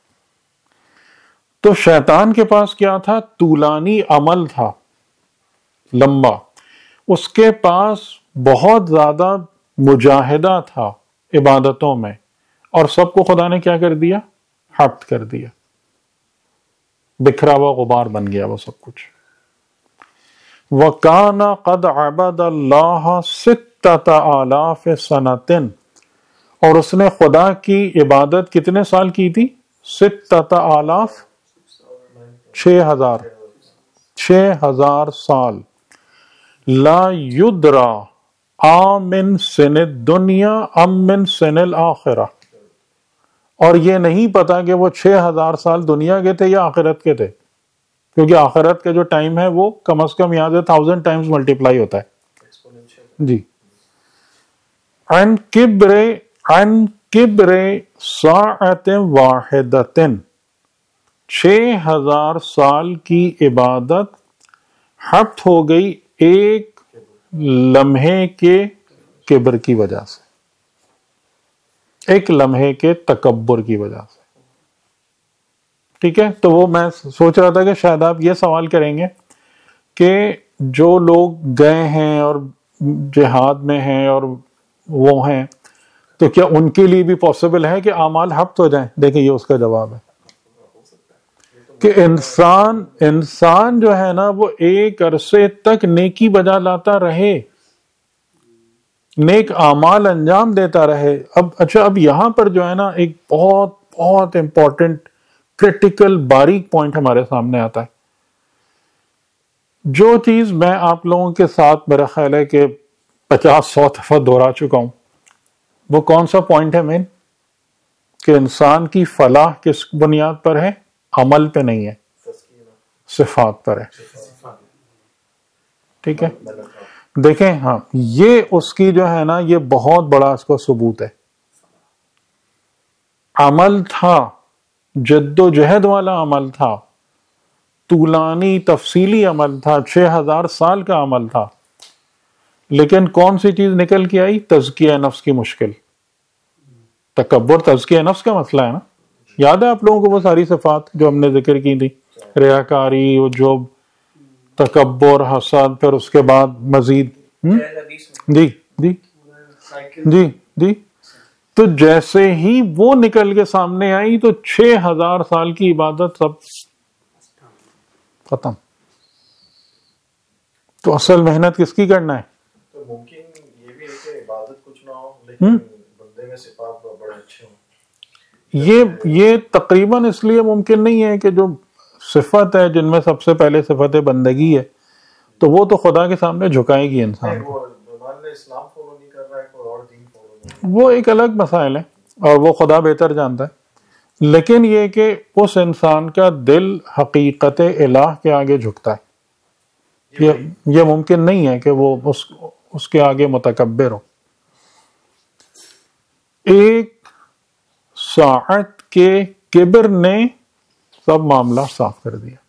تو شیطان کے پاس کیا تھا؟ طولانی عمل تھا، لمبا. اس کے پاس بہت زیادہ مجاہدہ تھا عبادتوں میں، اور سب کو خدا نے کیا کر دیا؟ حبط کر دیا. بکھرا ہوا غبار بن گیا وہ سب کچھ. وَكَانَ قَدْ عَبَدَ اللَّهَ 6,000 سَنَةٍ، اور اس نے خدا کی عبادت کتنے سال کی تھی؟ 6,000، 6,000 سال. لا یدرا آمن سن الدنیا ام من سن الآخرہ، اور یہ نہیں پتا کہ وہ 6,000 سال دنیا کے تھے یا آخرت کے تھے، کیونکہ آخرت کا جو ٹائم ہے وہ کم از کم یہاں سے 1000 ٹائمز ملٹیپلائی ہوتا ہے. جی. عن کبر ساعت واحدۃ، 6,000 سال کی عبادت حبط ہو گئی ایک لمحے کے کبر کی وجہ سے، ایک لمحے کے تکبر کی وجہ سے. ٹھیک ہے. تو وہ میں سوچ رہا تھا کہ شاید آپ یہ سوال کریں گے کہ جو لوگ گئے ہیں اور جہاد میں ہیں اور وہ ہیں، تو کیا ان کے لیے بھی پاسبل ہے کہ اعمال حبط ہو جائیں؟ دیکھیں یہ اس کا جواب ہے کہ انسان جو ہے نا وہ ایک عرصے تک نیکی بجا لاتا رہے، نیک اعمال انجام دیتا رہے. اب یہاں پر جو ہے نا ایک بہت بہت امپورٹنٹ کریٹیکل باریک پوائنٹ ہمارے سامنے آتا ہے. جو چیز میں آپ لوگوں کے ساتھ میرا خیال ہے کہ 50-100 دفعہ دہرا چکا ہوں، وہ کون سا پوائنٹ ہے مین؟ کہ انسان کی فلاح کس بنیاد پر ہے؟ عمل پہ نہیں ہے، صفات پر ہے. ٹھیک ہے. دیکھیں ہاں یہ اس کی جو ہے نا یہ بہت بڑا اس کا ثبوت ہے. عمل تھا، جد و جہد والا عمل تھا، طولانی تفصیلی عمل تھا، 6,000 سال کا عمل تھا، لیکن کون سی چیز نکل کے آئی؟ تزکیہ نفس کی مشکل. تکبر تزکیہ نفس کا مسئلہ ہے نا. یاد ہے آپ لوگوں کو وہ ساری صفات جو ہم نے ذکر کی تھی؟ ریاکاری، عجب، تکبر، حسد، پھر اس کے بعد مزید جی جی جی جی. تو جیسے ہی وہ نکل کے سامنے آئی تو 6,000 سال کی عبادت سب ختم. تو اصل محنت کس کی کرنا ہے؟ تو ممکن یہ بھی ہے کہ عبادت کچھ نہ ہو لیکن بندے میں صفات بڑے اچھے ہوں. یہ تقریباً اس لیے ممکن نہیں ہے کہ جو صفت ہے جن میں سب سے پہلے صفت بندگی ہے تو وہ تو خدا کے سامنے جھکائے گی انسان کو. اسلام فالو نہیں کر رہا ہے، کوئی اور دین فالو، وہ ایک الگ مسائل ہے اور وہ خدا بہتر جانتا ہے. لیکن یہ کہ اس انسان کا دل حقیقت الہ کے آگے جھکتا ہے، یہ ممکن نہیں ہے کہ وہ اس کے آگے متکبر ہو. ایک ساعت کے کبر نے سب معاملہ صاف کر دیا.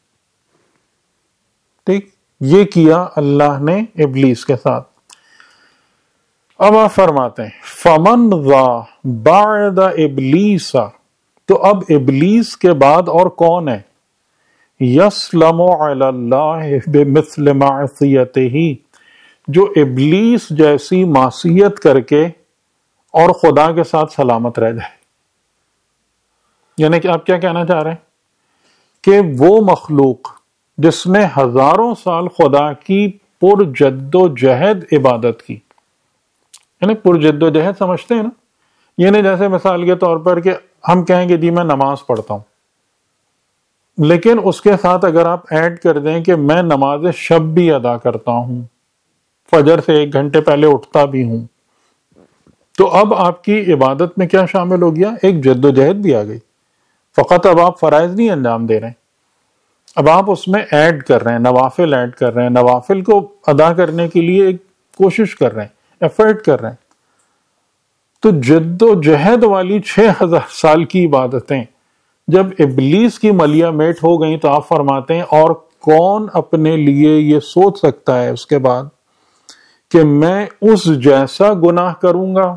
ٹھیک. یہ کیا اللہ نے ابلیس کے ساتھ. اب آپ فرماتے ہیں فمن ذا بعد ابلیس، تو اب ابلیس کے بعد اور کون ہے؟ یسلم علی اللہ بمثل معصیتہ، جو ابلیس جیسی معصیت کر کے اور خدا کے ساتھ سلامت رہ جائے. یعنی کہ آپ کیا کہنا چاہ رہے ہیں کہ وہ مخلوق جس نے ہزاروں سال خدا کی پر جد و جہد عبادت کی. یعنی پر جد و جہد سمجھتے ہیں نا؟ یعنی جیسے مثال کے طور پر کہ ہم کہیں گے جی میں نماز پڑھتا ہوں، لیکن اس کے ساتھ اگر آپ ایڈ کر دیں کہ میں نماز شب بھی ادا کرتا ہوں، فجر سے 1 گھنٹے پہلے اٹھتا بھی ہوں، تو اب آپ کی عبادت میں کیا شامل ہو گیا؟ ایک جد و جہد بھی آ گئی. فقط اب آپ فرائض نہیں انجام دے رہے ہیں، اب آپ اس میں ایڈ کر رہے ہیں، نوافل ایڈ کر رہے ہیں، نوافل کو ادا کرنے کے لیے ایک کوشش کر رہے ہیں، ایفرٹ کر رہے ہیں. تو جد و جہد والی 6000 سال کی عبادتیں جب ابلیس کی ملیہ میٹ ہو گئیں تو آپ فرماتے ہیں اور کون اپنے لیے یہ سوچ سکتا ہے اس کے بعد کہ میں اس جیسا گناہ کروں گا،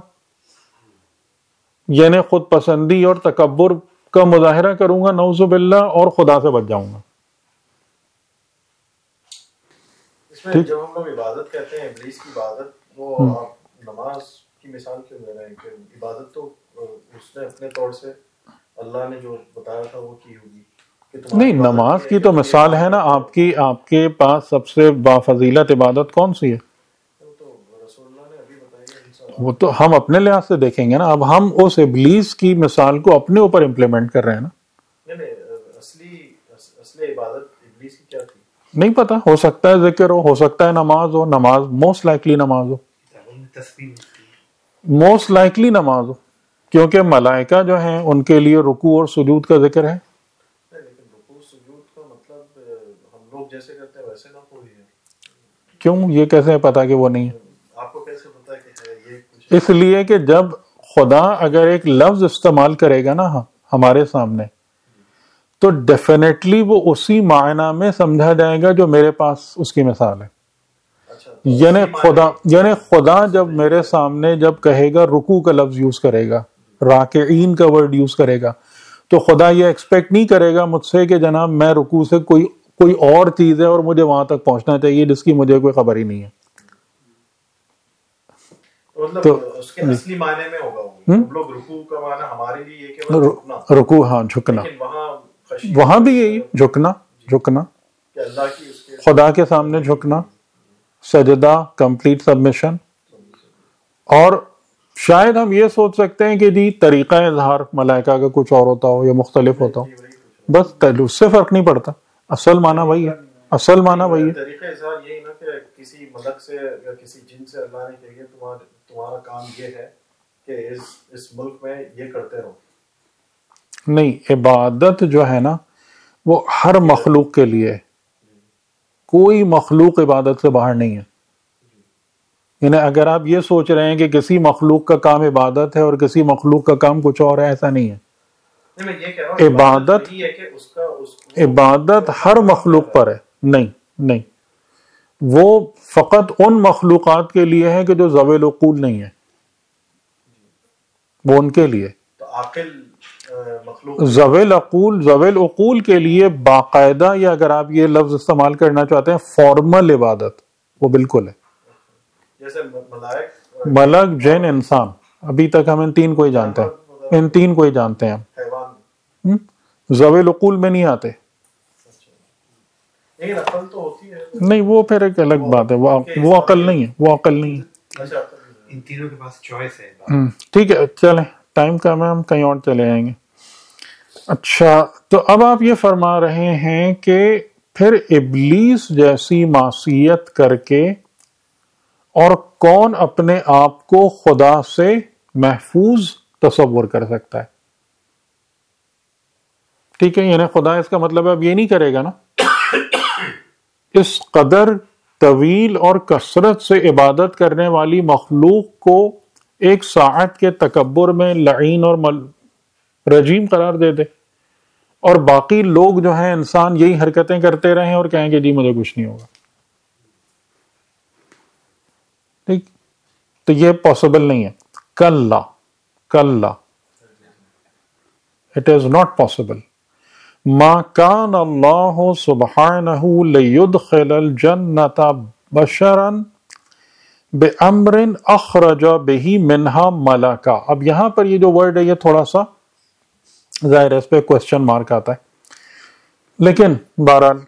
یعنی خود پسندی اور تکبر کا مظاہرہ کروں گا نعوذ باللہ، اور خدا سے بچ جاؤں گا. اس میں جب ہم لوگ عبادت کہتے ہیں ابلیس کی عبادت، وہ آپ نماز کی مثال کیوں دے رہے ہیں کہ عبادت تو اس نے اپنے طور سے اللہ نے جو بتایا تھا وہ کی ہوگی؟ نہیں، نماز کی تو مثال ہے نا. آپ کے پاس سب سے بافضیلت عبادت کون سی ہے؟ وہ تو ہم اپنے لحاظ سے دیکھیں گے نا. اب ہم اس ابلیس کی مثال کو اپنے اوپر امپلیمنٹ کر رہے ہیں نا. اصلی عبادت ابلیس کی کیا تھی؟ نہیں پتا، ہو سکتا ہے ذکر ہو سکتا ہے نماز ہو. نماز موسٹ لائکلی نماز ہو، موسٹ لائکلی نماز ہو، کیونکہ ملائکہ جو ہیں ان کے لیے رکوع اور سجود کا ذکر ہے. لیکن رکوع سجود کا مطلب ہم لوگ جیسے کرتے ہیں ویسے نہ کوئی ہے. کیوں؟ یہ کیسے پتا کہ وہ نہیں ہے؟ آپ کو کیسے پتا کہ یہ کچھ؟ اس لیے کہ جب خدا اگر ایک لفظ استعمال کرے گا نا ہمارے سامنے، تو ڈیفینیٹلی وہ اسی معنی میں سمجھا جائے گا جو میرے پاس اس کی مثال ہے. یعنی خدا جب میرے سامنے جب کہے گا، رکوع کا لفظ یوز کرے گا، راکعین کا ورڈ یوز کرے گا، تو خدا یہ ایکسپیکٹ نہیں کرے گا مجھ سے کہ جناب میں رکوع سے کوئی اور چیز ہے اور مجھے وہاں تک پہنچنا چاہیے جس کی مجھے کوئی خبر ہی نہیں ہے. تو اس کے اصلی معنی میں ہوگا ہم لوگ رکوع کا معنی ہمارے لیے یہ کہ رکوع، ہاں جھکنا، وہاں بھی یہی جھکنا کہ اللہ کی اس کے خدا کے سامنے جھکنا، سجدہ، کمپلیٹ سبمیشن. اور شاید ہم یہ سوچ سکتے ہیں کہ جی طریقہ اظہار ملائکہ کا کچھ اور ہوتا ہو یا مختلف ہوتا ہو، بس اس سے فرق نہیں پڑتا. اصل معنی وہی ہے، اصل معنی وہی ہے. طریقہ اظہار یہی نا کہ کسی ملک سے یا کسی جن سے اللہ نے کہی ہے تمہارا کام یہ ہے کہ اس ملک میں یہ کرتے رہو. نہیں، عبادت جو ہے نا وہ ہر مخلوق کے لیے، کوئی مخلوق عبادت سے باہر نہیں ہے. یعنی اگر آپ یہ سوچ رہے ہیں کہ کسی مخلوق کا کام عبادت ہے اور کسی مخلوق کا کام کچھ اور ہے، ایسا نہیں ہے. عبادت ہر مخلوق پر ہے. نہیں، وہ فقط ان مخلوقات کے لیے ہے کہ جو ذوی العقول نہیں ہے، وہ ان کے لیے. ذوی العقول کے لیے باقاعدہ، یا اگر آپ یہ لفظ استعمال کرنا چاہتے ہیں فارمل عبادت، وہ بالکل ہے. جیسے ملک، جن، انسان، ابھی تک ہم ان تین کو ہی جانتے ہیں. ہم ذوی العقول میں نہیں آتے. نہیں، وہ پھر ایک الگ بات ہے، وہ عقل نہیں ہے. ان تینوں کے پاس چوائس ہے. ٹھیک ہے، چلیں، ٹائم کم ہے، ہم کہیں اور چلے جائیں گے. اچھا، تو اب آپ یہ فرما رہے ہیں کہ پھر ابلیس جیسی معصیت کر کے اور کون اپنے آپ کو خدا سے محفوظ تصور کر سکتا ہے؟ ٹھیک ہے، یعنی خدا اس کا مطلب اب یہ نہیں کرے گا نا اس قدر طویل اور کثرت سے عبادت کرنے والی مخلوق کو ایک ساعت کے تکبر میں لعین اور رجیم قرار دے دے، اور باقی لوگ جو ہیں انسان یہی حرکتیں کرتے رہیں اور کہیں گے جی مجھے کچھ نہیں ہوگا. ٹھیک، تو یہ پاسبل نہیں ہے. کلا اٹ از ناٹ پاسبل. ما کان اللہ سبحانہ لیدخل الجنۃ بشرا بامر اخرج بہ منہا ملکا. اب یہاں پر یہ جو ورڈ ہے یہ تھوڑا سا ظاہر ہے اس پہ کوشچن مارک آتا ہے، لیکن بہرحال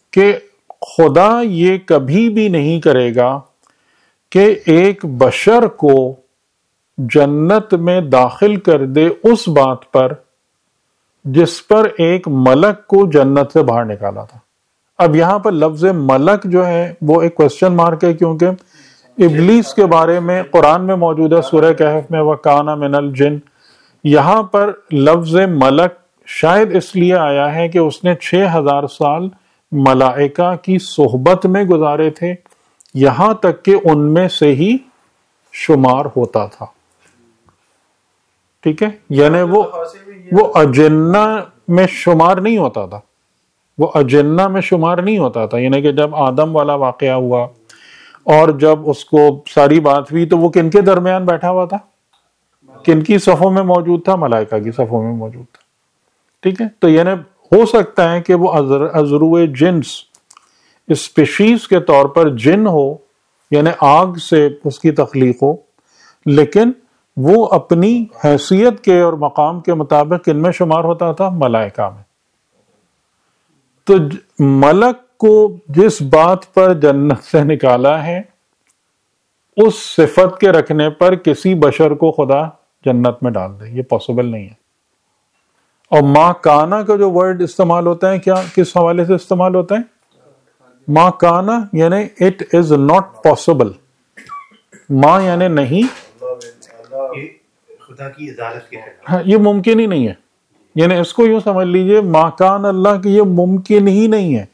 کہ خدا یہ کبھی بھی نہیں کرے گا کہ ایک بشر کو جنت میں داخل کر دے اس بات پر جس پر ایک ملک کو جنت سے باہر نکالا تھا. اب یہاں پر لفظ ملک جو ہے وہ ایک کوسچن مارک ہے، کیونکہ ابلیس کے بارے میں قرآن میں موجود ہے سورہ کہف میں وَكَانَ مِنَ الْجِنِّ. یہاں پر لفظ ملک شاید اس لیے آیا ہے کہ اس نے 6000 سال ملائکہ کی صحبت میں گزارے تھے، یہاں تک کہ ان میں سے ہی شمار ہوتا تھا. ٹھیک ہے، یعنی وہ اجنہ میں شمار نہیں ہوتا تھا، وہ اجنہ میں شمار نہیں ہوتا تھا. یعنی کہ جب آدم والا واقعہ ہوا اور جب اس کو ساری بات ہوئی تو وہ کن کے درمیان بیٹھا ہوا تھا؟ کن کی صفوں میں موجود تھا؟ ملائکہ کی صفوں میں موجود تھا. ٹھیک ہے، تو یعنی ہو سکتا ہے کہ وہ ازرو جنس اسپیشیز کے طور پر جن ہو، یعنی آگ سے اس کی تخلیق ہو، لیکن وہ اپنی حیثیت کے اور مقام کے مطابق کن میں شمار ہوتا تھا؟ ملائکہ میں. تو ملک کو جس بات پر جنت سے نکالا ہے اس صفت کے رکھنے پر کسی بشر کو خدا جنت میں ڈال دے، یہ پاسبل نہیں ہے. اور ما کانا کا جو ورڈ استعمال ہوتا ہے، کیا کس حوالے سے استعمال ہوتا ہے؟ ما کانا یعنی اٹ از ناٹ پاسبل. ما یعنی نہیں، یہ خدا کی عدالت کے خلاف. ہاں، یہ ممکن ہی نہیں ہے. یعنی اس کو یوں سمجھ لیجئے ما کان اللہ کہ یہ ممکن ہی نہیں ہے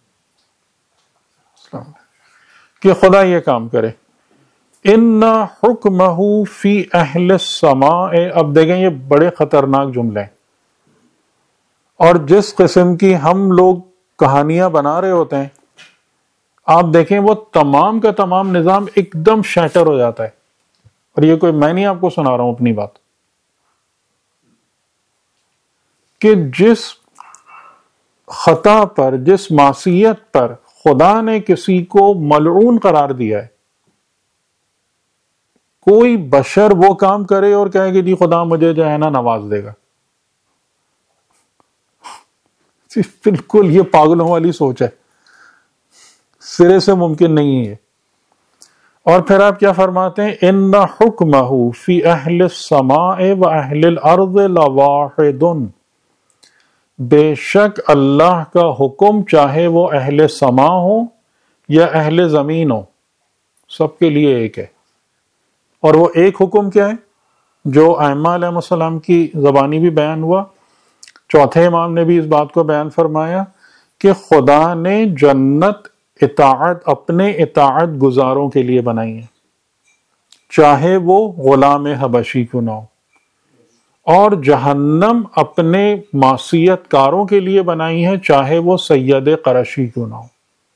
کہ خدا یہ کام کرے. ان حکمہ فی اہل السماء. اب دیکھیں یہ بڑے خطرناک جملے ہیں، اور جس قسم کی ہم لوگ کہانیاں بنا رہے ہوتے ہیں آپ دیکھیں وہ تمام کا تمام نظام ایک دم شیٹر ہو جاتا ہے. اور یہ کوئی میں نہیں آپ کو سنا رہا ہوں اپنی بات، کہ جس خطا پر، جس معصیت پر خدا نے کسی کو ملعون قرار دیا ہے، کوئی بشر وہ کام کرے اور کہے کہ جی خدا مجھے جو ہے نا نواز دے گا. بالکل یہ پاگلوں والی سوچ ہے، سرے سے ممکن نہیں ہے. اور پھر آپ کیا فرماتے ہیں؟ ان حکمہ فی اہل السماء و اہل الارض لواحد. بے شک اللہ کا حکم چاہے وہ اہل سما ہو یا اہل زمین ہو، سب کے لیے ایک ہے. اور وہ ایک حکم کیا ہے جو ائمہ علیہ السلام کی زبانی بھی بیان ہوا، چوتھے امام نے بھی اس بات کو بیان فرمایا کہ خدا نے جنت اطاعت اپنے اطاعت گزاروں کے لیے بنائی ہے، چاہے وہ غلام حبشی کیوں نہ ہو، اور جہنم اپنے معصیت کاروں کے لیے بنائی ہے، چاہے وہ سید قرشی کیوں نہ ہو.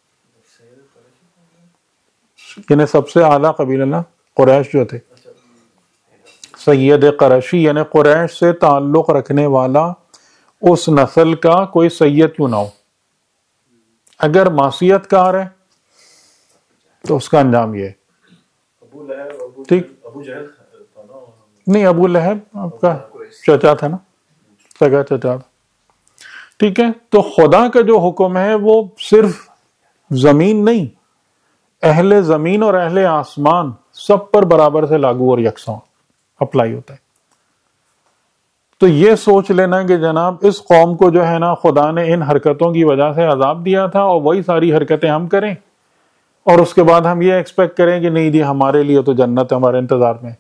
یعنی سب سے اعلیٰ قبیلہ نا قریش جو تھے، سید قرشی یعنی قریش سے تعلق رکھنے والا اس نسل کا کوئی سید کیوں نہ ہو، اگر معصیت کار ہے تو اس کا انجام یہ ہے. ٹھیک، ابو جہل تھا نا؟ نہیں، ابو لہب آپ کا چچا تھا نا، سگا چچا تھا. ٹھیک ہے، تو خدا کا جو حکم ہے وہ صرف زمین نہیں، اہل زمین اور اہل آسمان سب پر برابر سے لاگو اور یکساں اپلائی ہوتا ہے. تو یہ سوچ لینا کہ جناب اس قوم کو جو ہے نا خدا نے ان حرکتوں کی وجہ سے عذاب دیا تھا اور وہی ساری حرکتیں ہم کریں اور اس کے بعد ہم یہ ایکسپیکٹ کریں کہ نہیں جی ہمارے لیے تو جنت ہمارے انتظار میں.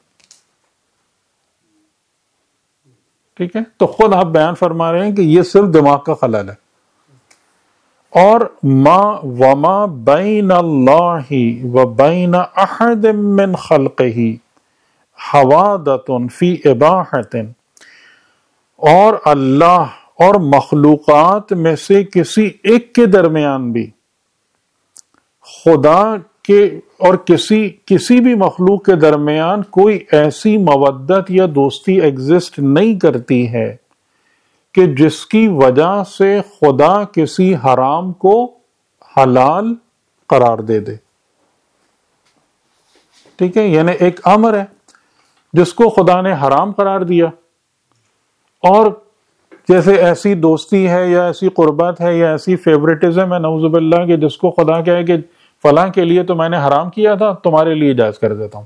ٹھیک ہے، تو خود آپ بیان فرما رہے ہیں کہ یہ صرف دماغ کا خلل ہے. اور وما بین اللہ و بین احد من خلقہ حوادۃ فی اباحۃ. اور اللہ اور مخلوقات میں سے کسی ایک کے درمیان بھی خدا کے اور کسی بھی مخلوق کے درمیان کوئی ایسی مودت یا دوستی ایگزسٹ نہیں کرتی ہے کہ جس کی وجہ سے خدا کسی حرام کو حلال قرار دے دے. ٹھیک ہے، یعنی ایک امر ہے جس کو خدا نے حرام قرار دیا اور جیسے ایسی دوستی ہے یا ایسی قربت ہے یا ایسی فیوریٹزم ہے نعوذ باللہ کہ جس کو خدا کہے کہ فلاں کے لیے تو میں نے حرام کیا تھا، تمہارے لیے جائز کر دیتا ہوں.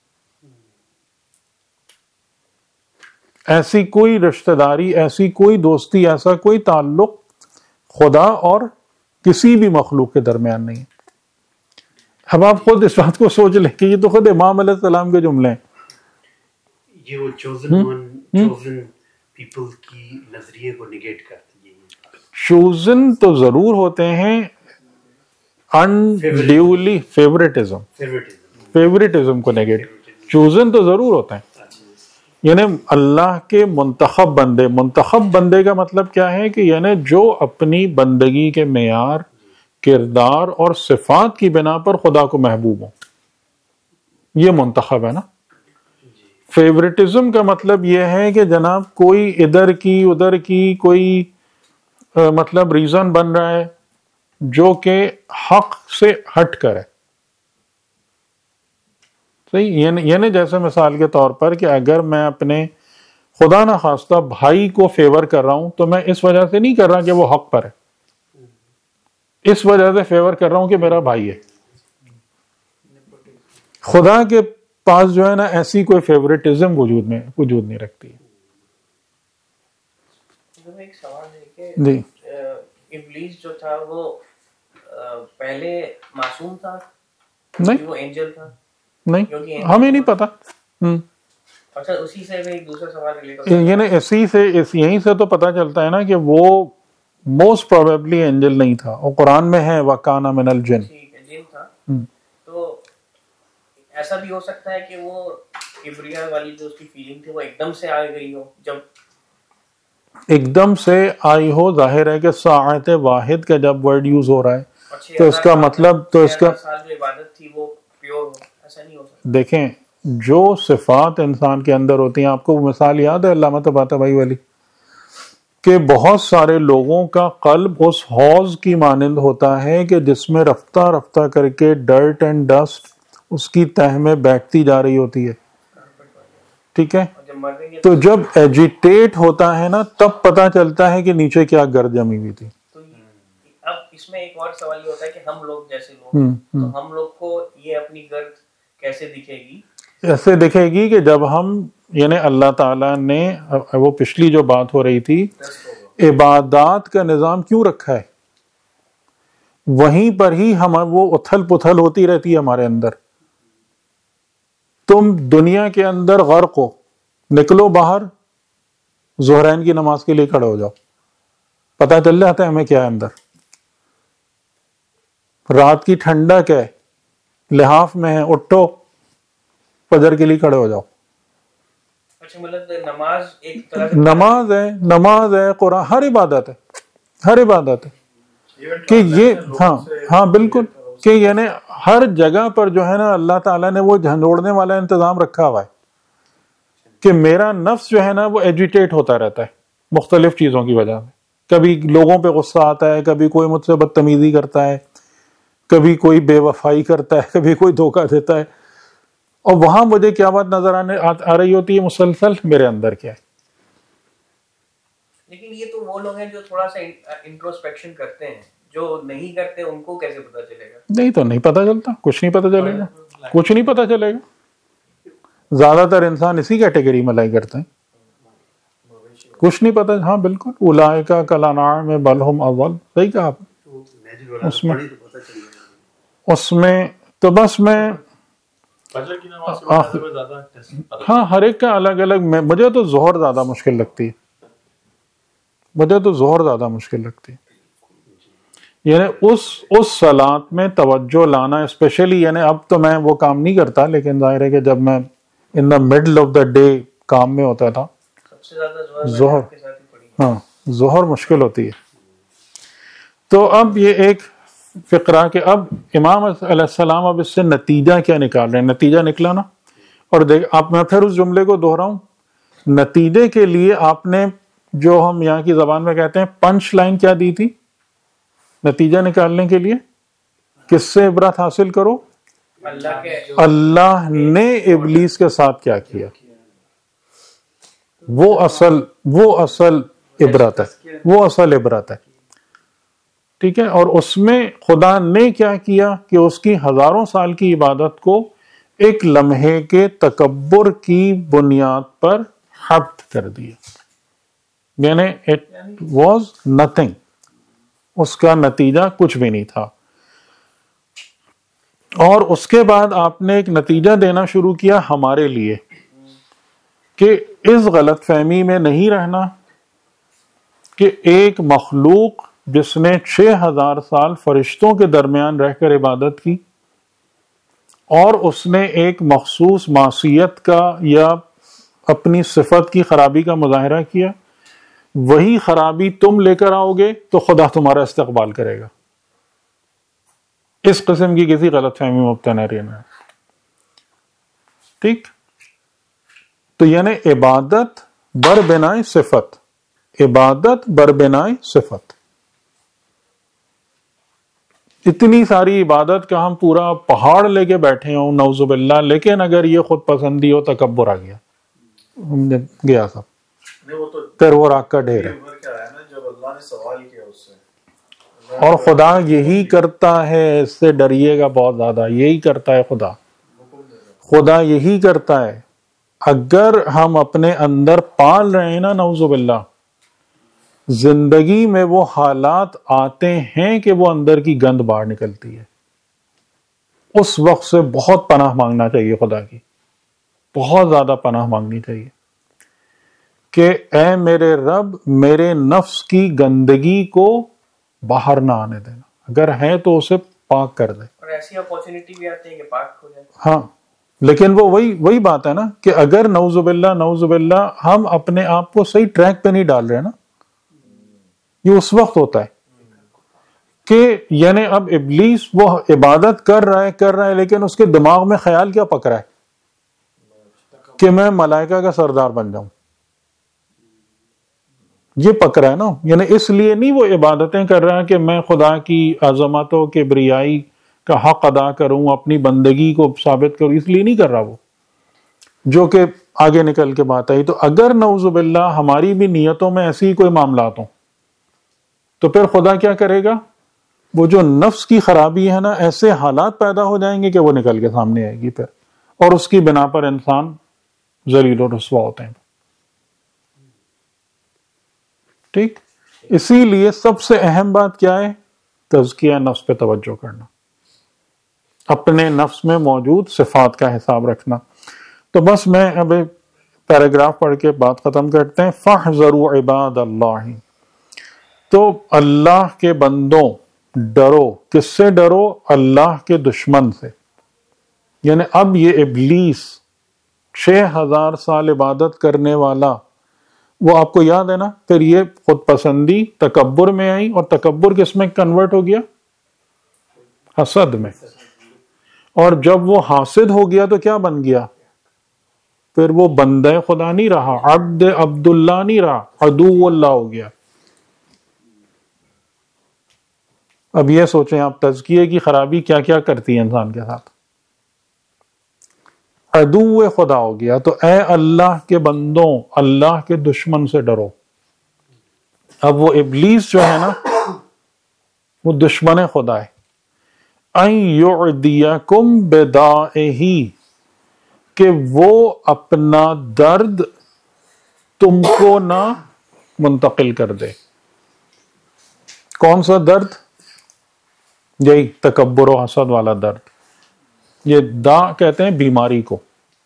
ایسی کوئی رشتہ داری، ایسی کوئی دوستی، ایسا کوئی تعلق خدا اور کسی بھی مخلوق کے درمیان نہیں ہے. اب آپ خود اس بات کو سوچ لیں کہ یہ تو خود امام علیہ السلام کے جملے ہیں. یہ وہ چوزن پیپل کی نظریے کو نگیٹ کرتی ہے. چوزن تو ضرور ہوتے ہیں، انڈیولی فیوریٹزم کو نگیٹ، چوزن تو ضرور ہوتے ہیں. یعنی اللہ کے منتخب بندے کا مطلب کیا ہے کہ یعنی جو اپنی بندگی کے معیار، کردار اور صفات کی بنا پر خدا کو محبوب ہو، یہ منتخب ہے نا. فیوریٹزم کا مطلب یہ ہے کہ جناب کوئی ادھر کی ادھر کی کوئی مطلب ریزن بن رہا ہے جو کہ حق سے ہٹ کر ہے. صحیح، یعنی جیسے مثال کے طور پر کہ اگر میں اپنے خدا نہ خواستہ بھائی کو فیور کر رہا ہوں تو میں اس وجہ سے نہیں کر رہا کہ وہ حق پر ہے، اس وجہ سے فیور کر رہا ہوں کہ میرا بھائی ہے. خدا کے پاس جو ہے نا ایسی کوئی فیوریٹزم وجود نہیں رکھتی ہے. ایک سوال ہے کہ جی، ابلیس جو تھا وہ پہلے معصوم تھا؟ نہیں، وہ اینجل تھا؟ نہیں، ہمیں نہیں پتا. اچھا، اسی سے ایک دوسرا سوال یعنی یہیں سے تو پتا چلتا ہے نا کہ وہ موسٹ پروبیبلی اینجل نہیں تھا. اور قرآن میں ہے وَكَانَ مِنَ الْجِنِّ، ٹھیک ہے، جن تھا. تو ایسا بھی ہو سکتا ہے کہ وہ کبریا والی جو اس کی فیلنگ تھی وہ ایک دم سے آ گئی ہو. جب ایک دم سے آئی ہو، ظاہر ہے کہ ساعت واحد کا جب ورڈ یوز ہو رہا ہے تو اس کا مطلب تو اس کا سال جو عبادت تھی وہ پیور ہو، ایسا نہیں ہو سکتا. دیکھیں جو صفات انسان کے اندر ہوتی ہیں، آپ کو مثال یاد ہے علامہ طباطبائی والی کہ بہت سارے لوگوں کا قلب اس حوض کی مانند ہوتا ہے کہ جس میں رفتہ رفتہ کر کے ڈرٹ اینڈ ڈسٹ اس کی تہ میں بیٹھتی جا رہی ہوتی ہے. ٹھیک ہے، تو جب ایجیٹیٹ ہوتا ہے نا تب پتا چلتا ہے کہ نیچے کیا گرد جمی ہوئی تھی. اب اس میں ایک اور سوال یہ ہوتا ہے کہ ہم لوگ جیسے لوگ، تو ہم لوگ کو یہ اپنی گرد کیسے دکھے گی؟ ایسے دکھے گی کہ جب ہم یعنی اللہ تعالیٰ نے وہ پچھلی جو بات ہو رہی تھی عبادات کا نظام کیوں رکھا ہے، وہیں پر ہی ہم وہ اتھل پتھل ہوتی رہتی ہے ہمارے اندر. تم دنیا کے اندر غرق ہو، نکلو باہر، ظہرین کی نماز کے لیے کھڑے ہو جاؤ، پتہ چل جاتا ہے ہمیں کیا ہے اندر. رات کی ٹھنڈک ہے، لحاف میں ہے، اٹھو فجر کے لیے کھڑے ہو جاؤ. اچھا، مطلب نماز ایک طرح نماز ہے قرآن، ہر عبادت ہے کہ یہ ہاں بالکل، کہ یعنی ہر جگہ پر جو ہے نا اللہ تعالیٰ نے وہ جھنجھوڑنے والا انتظام رکھا ہوا ہے کہ میرا نفس جو ہے نا وہ ایجیٹیٹ ہوتا رہتا ہے مختلف چیزوں کی وجہ سے. کبھی لوگوں پہ غصہ آتا ہے، کبھی کوئی مجھ سے بدتمیزی کرتا ہے، کبھی کوئی بے وفائی کرتا ہے، کبھی کوئی دھوکہ دیتا ہے، اور وہاں مجھے کیا بات نظر آ رہی ہوتی ہے مسلسل، میرے اندر کیا ہے. لیکن یہ تو وہ لوگ ہیں جو تھوڑا سا انٹروسپیکشن کرتے ہیں، جو نہیں کرتے ان کو کیسے پتا چلے گا؟ نہیں تو نہیں پتا چلتا، کچھ نہیں پتا چلے گا. زیادہ تر انسان اسی کیٹیگری میں لائی کرتے ہیں، کچھ نہیں پتا. ہاں بالکل، اولئک کالانعام بل ہم اضل، صحیح کہا آپ نے. اس میں تو بس میں ہاں ہر ایک کا الگ الگ. مجھے تو ظہر زیادہ مشکل لگتی ہے، یعنی اس صلاۃ میں توجہ لانا اسپیشلی. یعنی اب تو میں وہ کام نہیں کرتا، لیکن ظاہر ہے کہ جب میں in the middle of the day کام میں ہوتا تھا، سب سے زیادہ ظہر مشکل ہوتی ہے. تو اب یہ ایک فقرہ کہ اب امام علیہ السلام اب اس سے نتیجہ کیا نکال رہے ہیں. نتیجہ نکلا نا، اور دیکھ آپ، میں پھر اس جملے کو دوہراؤں، نتیجے کے لیے آپ نے جو ہم یہاں کی زبان میں کہتے ہیں پنچ لائن کیا دی تھی نتیجہ نکالنے کے لیے؟ کس سے عبرت حاصل کرو؟ اللہ نے ابلیس کے ساتھ کیا کیا. وہ اصل عبرت ہے، وہ اصل عبرت ہے. ٹھیک ہے. اور اس میں خدا نے کیا کیا کہ اس کی ہزاروں سال کی عبادت کو ایک لمحے کے تکبر کی بنیاد پر حبت کر دیا. یعنی اٹ واز نتھنگ، اس کا نتیجہ کچھ بھی نہیں تھا. اور اس کے بعد آپ نے ایک نتیجہ دینا شروع کیا ہمارے لیے کہ اس غلط فہمی میں نہیں رہنا کہ ایک مخلوق جس نے 6000 سال فرشتوں کے درمیان رہ کر عبادت کی اور اس نے ایک مخصوص معصیت کا یا اپنی صفت کی خرابی کا مظاہرہ کیا، وہی خرابی تم لے کر آؤ گے تو خدا تمہارا استقبال کرے گا. اس قسم کی کسی غلط فہمی میں مبتلا نہ رہنا. ٹھیک. تو یعنی عبادت بر بنائے صفت، عبادت بر بنائے صفت. اتنی ساری عبادت کا ہم پورا پہاڑ لے کے بیٹھے ہوں نعوذ باللہ، لیکن اگر یہ خود پسندی ہو، تکبر آ گیا، ہم نے گیا سب، پھر وہ راک کا ڈھیر ہے. جب اللہ نے سوال کیا اس سے، اور خدا یہی کرتا ہے، اس سے ڈریے گا بہت زیادہ. یہی کرتا ہے خدا یہی کرتا ہے. اگر ہم اپنے اندر پال رہے ہیں نا نعوذ باللہ، زندگی میں وہ حالات آتے ہیں کہ وہ اندر کی گند باہر نکلتی ہے، اس وقت سے بہت پناہ مانگنا چاہیے خدا کی، بہت زیادہ پناہ مانگنی چاہیے کہ اے میرے رب، میرے نفس کی گندگی کو باہر نہ آنے دینا، اگر ہے تو اسے پاک کر دے. اور ایسی اپورچونٹی بھی آتی ہے کہ پاک ہو جائے. ہاں، لیکن وہ وہی بات ہے نا کہ اگر نعوذ باللہ ہم اپنے آپ کو صحیح ٹریک پہ نہیں ڈال رہے نا، یہ اس وقت ہوتا ہے کہ یعنی اب ابلیس وہ عبادت کر رہا ہے لیکن اس کے دماغ میں خیال کیا پک رہا ہے کہ میں ملائکہ کا سردار بن جاؤں. یہ پک رہا ہے نا. یعنی اس لیے نہیں وہ عبادتیں کر رہا ہے کہ میں خدا کی عظمت و کبریائی کا حق ادا کروں، اپنی بندگی کو ثابت کروں، اس لیے نہیں کر رہا وہ، جو کہ آگے نکل کے بات آئی. تو اگر نعوذ باللہ ہماری بھی نیتوں میں ایسی کوئی معاملات ہوں تو پھر خدا کیا کرے گا؟ وہ جو نفس کی خرابی ہے نا، ایسے حالات پیدا ہو جائیں گے کہ وہ نکل کے سامنے آئے گی پھر، اور اس کی بنا پر انسان ذلیل و رسوا ہوتے ہیں. ٹھیک. اسی لیے سب سے اہم بات کیا ہے؟ تزکیہ نفس پہ توجہ کرنا، اپنے نفس میں موجود صفات کا حساب رکھنا. تو بس میں اب پیراگراف پڑھ کے بات ختم کرتے ہیں. فاحذروا عباد اللہ، تو اللہ کے بندوں ڈرو. کس سے ڈرو؟ اللہ کے دشمن سے. یعنی اب یہ ابلیس 6000 سال عبادت کرنے والا، وہ آپ کو یاد ہے نا، پھر یہ خود پسندی تکبر میں آئی، اور تکبر کس میں کنورٹ ہو گیا؟ حسد میں. اور جب وہ حاسد ہو گیا تو کیا بن گیا؟ پھر وہ بندہ خدا نہیں رہا، عبد عبداللہ نہیں رہا، عدو اللہ ہو گیا. اب یہ سوچیں آپ، تزکیے کی خرابی کیا کیا کرتی ہے انسان کے ساتھ. عدو خدا ہو گیا. تو اے اللہ کے بندوں، اللہ کے دشمن سے ڈرو. اب وہ ابلیس جو ہے نا، وہ دشمن خدا ہے. ان یعدیکم بدائہ، کہ وہ اپنا درد تم کو نہ منتقل کر دے. کون سا درد؟ یہی تکبر و حسد والا درد. یہ دا کہتے ہیں بیماری کو.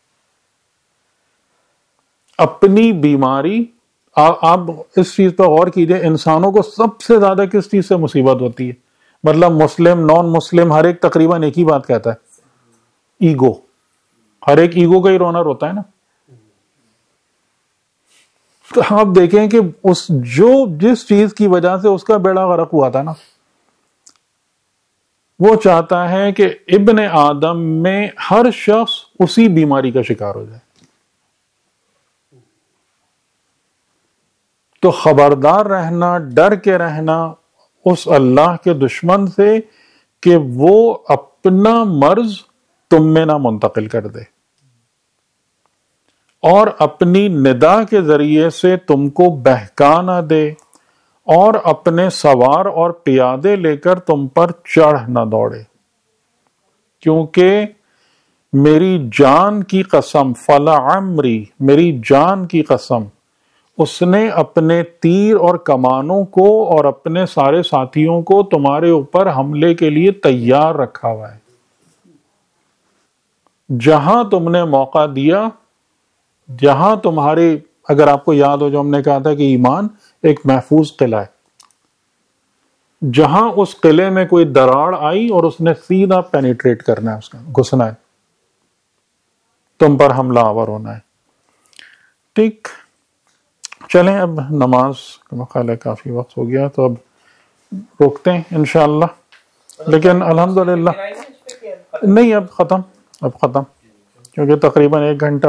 اپنی بیماری. آپ اس چیز پر غور کیجئے، انسانوں کو سب سے زیادہ کس چیز سے مصیبت ہوتی ہے؟ مطلب مسلم نان مسلم ہر ایک تقریباً ایک ہی بات کہتا ہے، ایگو. ہر ایک ایگو کا ہی رونا روتا ہے نا. تو آپ دیکھیں کہ جس چیز کی وجہ سے اس کا بیڑا غرق ہوا تھا نا، وہ چاہتا ہے کہ ابن آدم میں ہر شخص اسی بیماری کا شکار ہو جائے. تو خبردار رہنا، ڈر کے رہنا اس اللہ کے دشمن سے کہ وہ اپنا مرض تم میں نہ منتقل کر دے. اور اپنی ندا کے ذریعے سے تم کو بہکا نہ دے، اور اپنے سوار اور پیادے لے کر تم پر چڑھ نہ دوڑے، کیونکہ میری جان کی قسم، فلعمری، میری جان کی قسم، اس نے اپنے تیر اور کمانوں کو اور اپنے سارے ساتھیوں کو تمہارے اوپر حملے کے لیے تیار رکھا ہوا ہے۔ جہاں تم نے موقع دیا، جہاں تمہاری، اگر آپ کو یاد ہو جو ہم نے کہا تھا کہ ایمان ایک محفوظ قلعہ ہے، جہاں اس قلعے میں کوئی دراڑ آئی اور اس نے سیدھا پینیٹریٹ کرنا ہے، اس کا گھسنا ہے، تم پر حملہ آور ہونا ہے۔ ٹھیک، چلیں اب نماز کا خیال ہے کافی وقت ہو گیا، تو اب روکتے ہیں انشاءاللہ۔ لیکن الحمدللہ نہیں، اب ختم کیونکہ تقریباً 1 گھنٹہ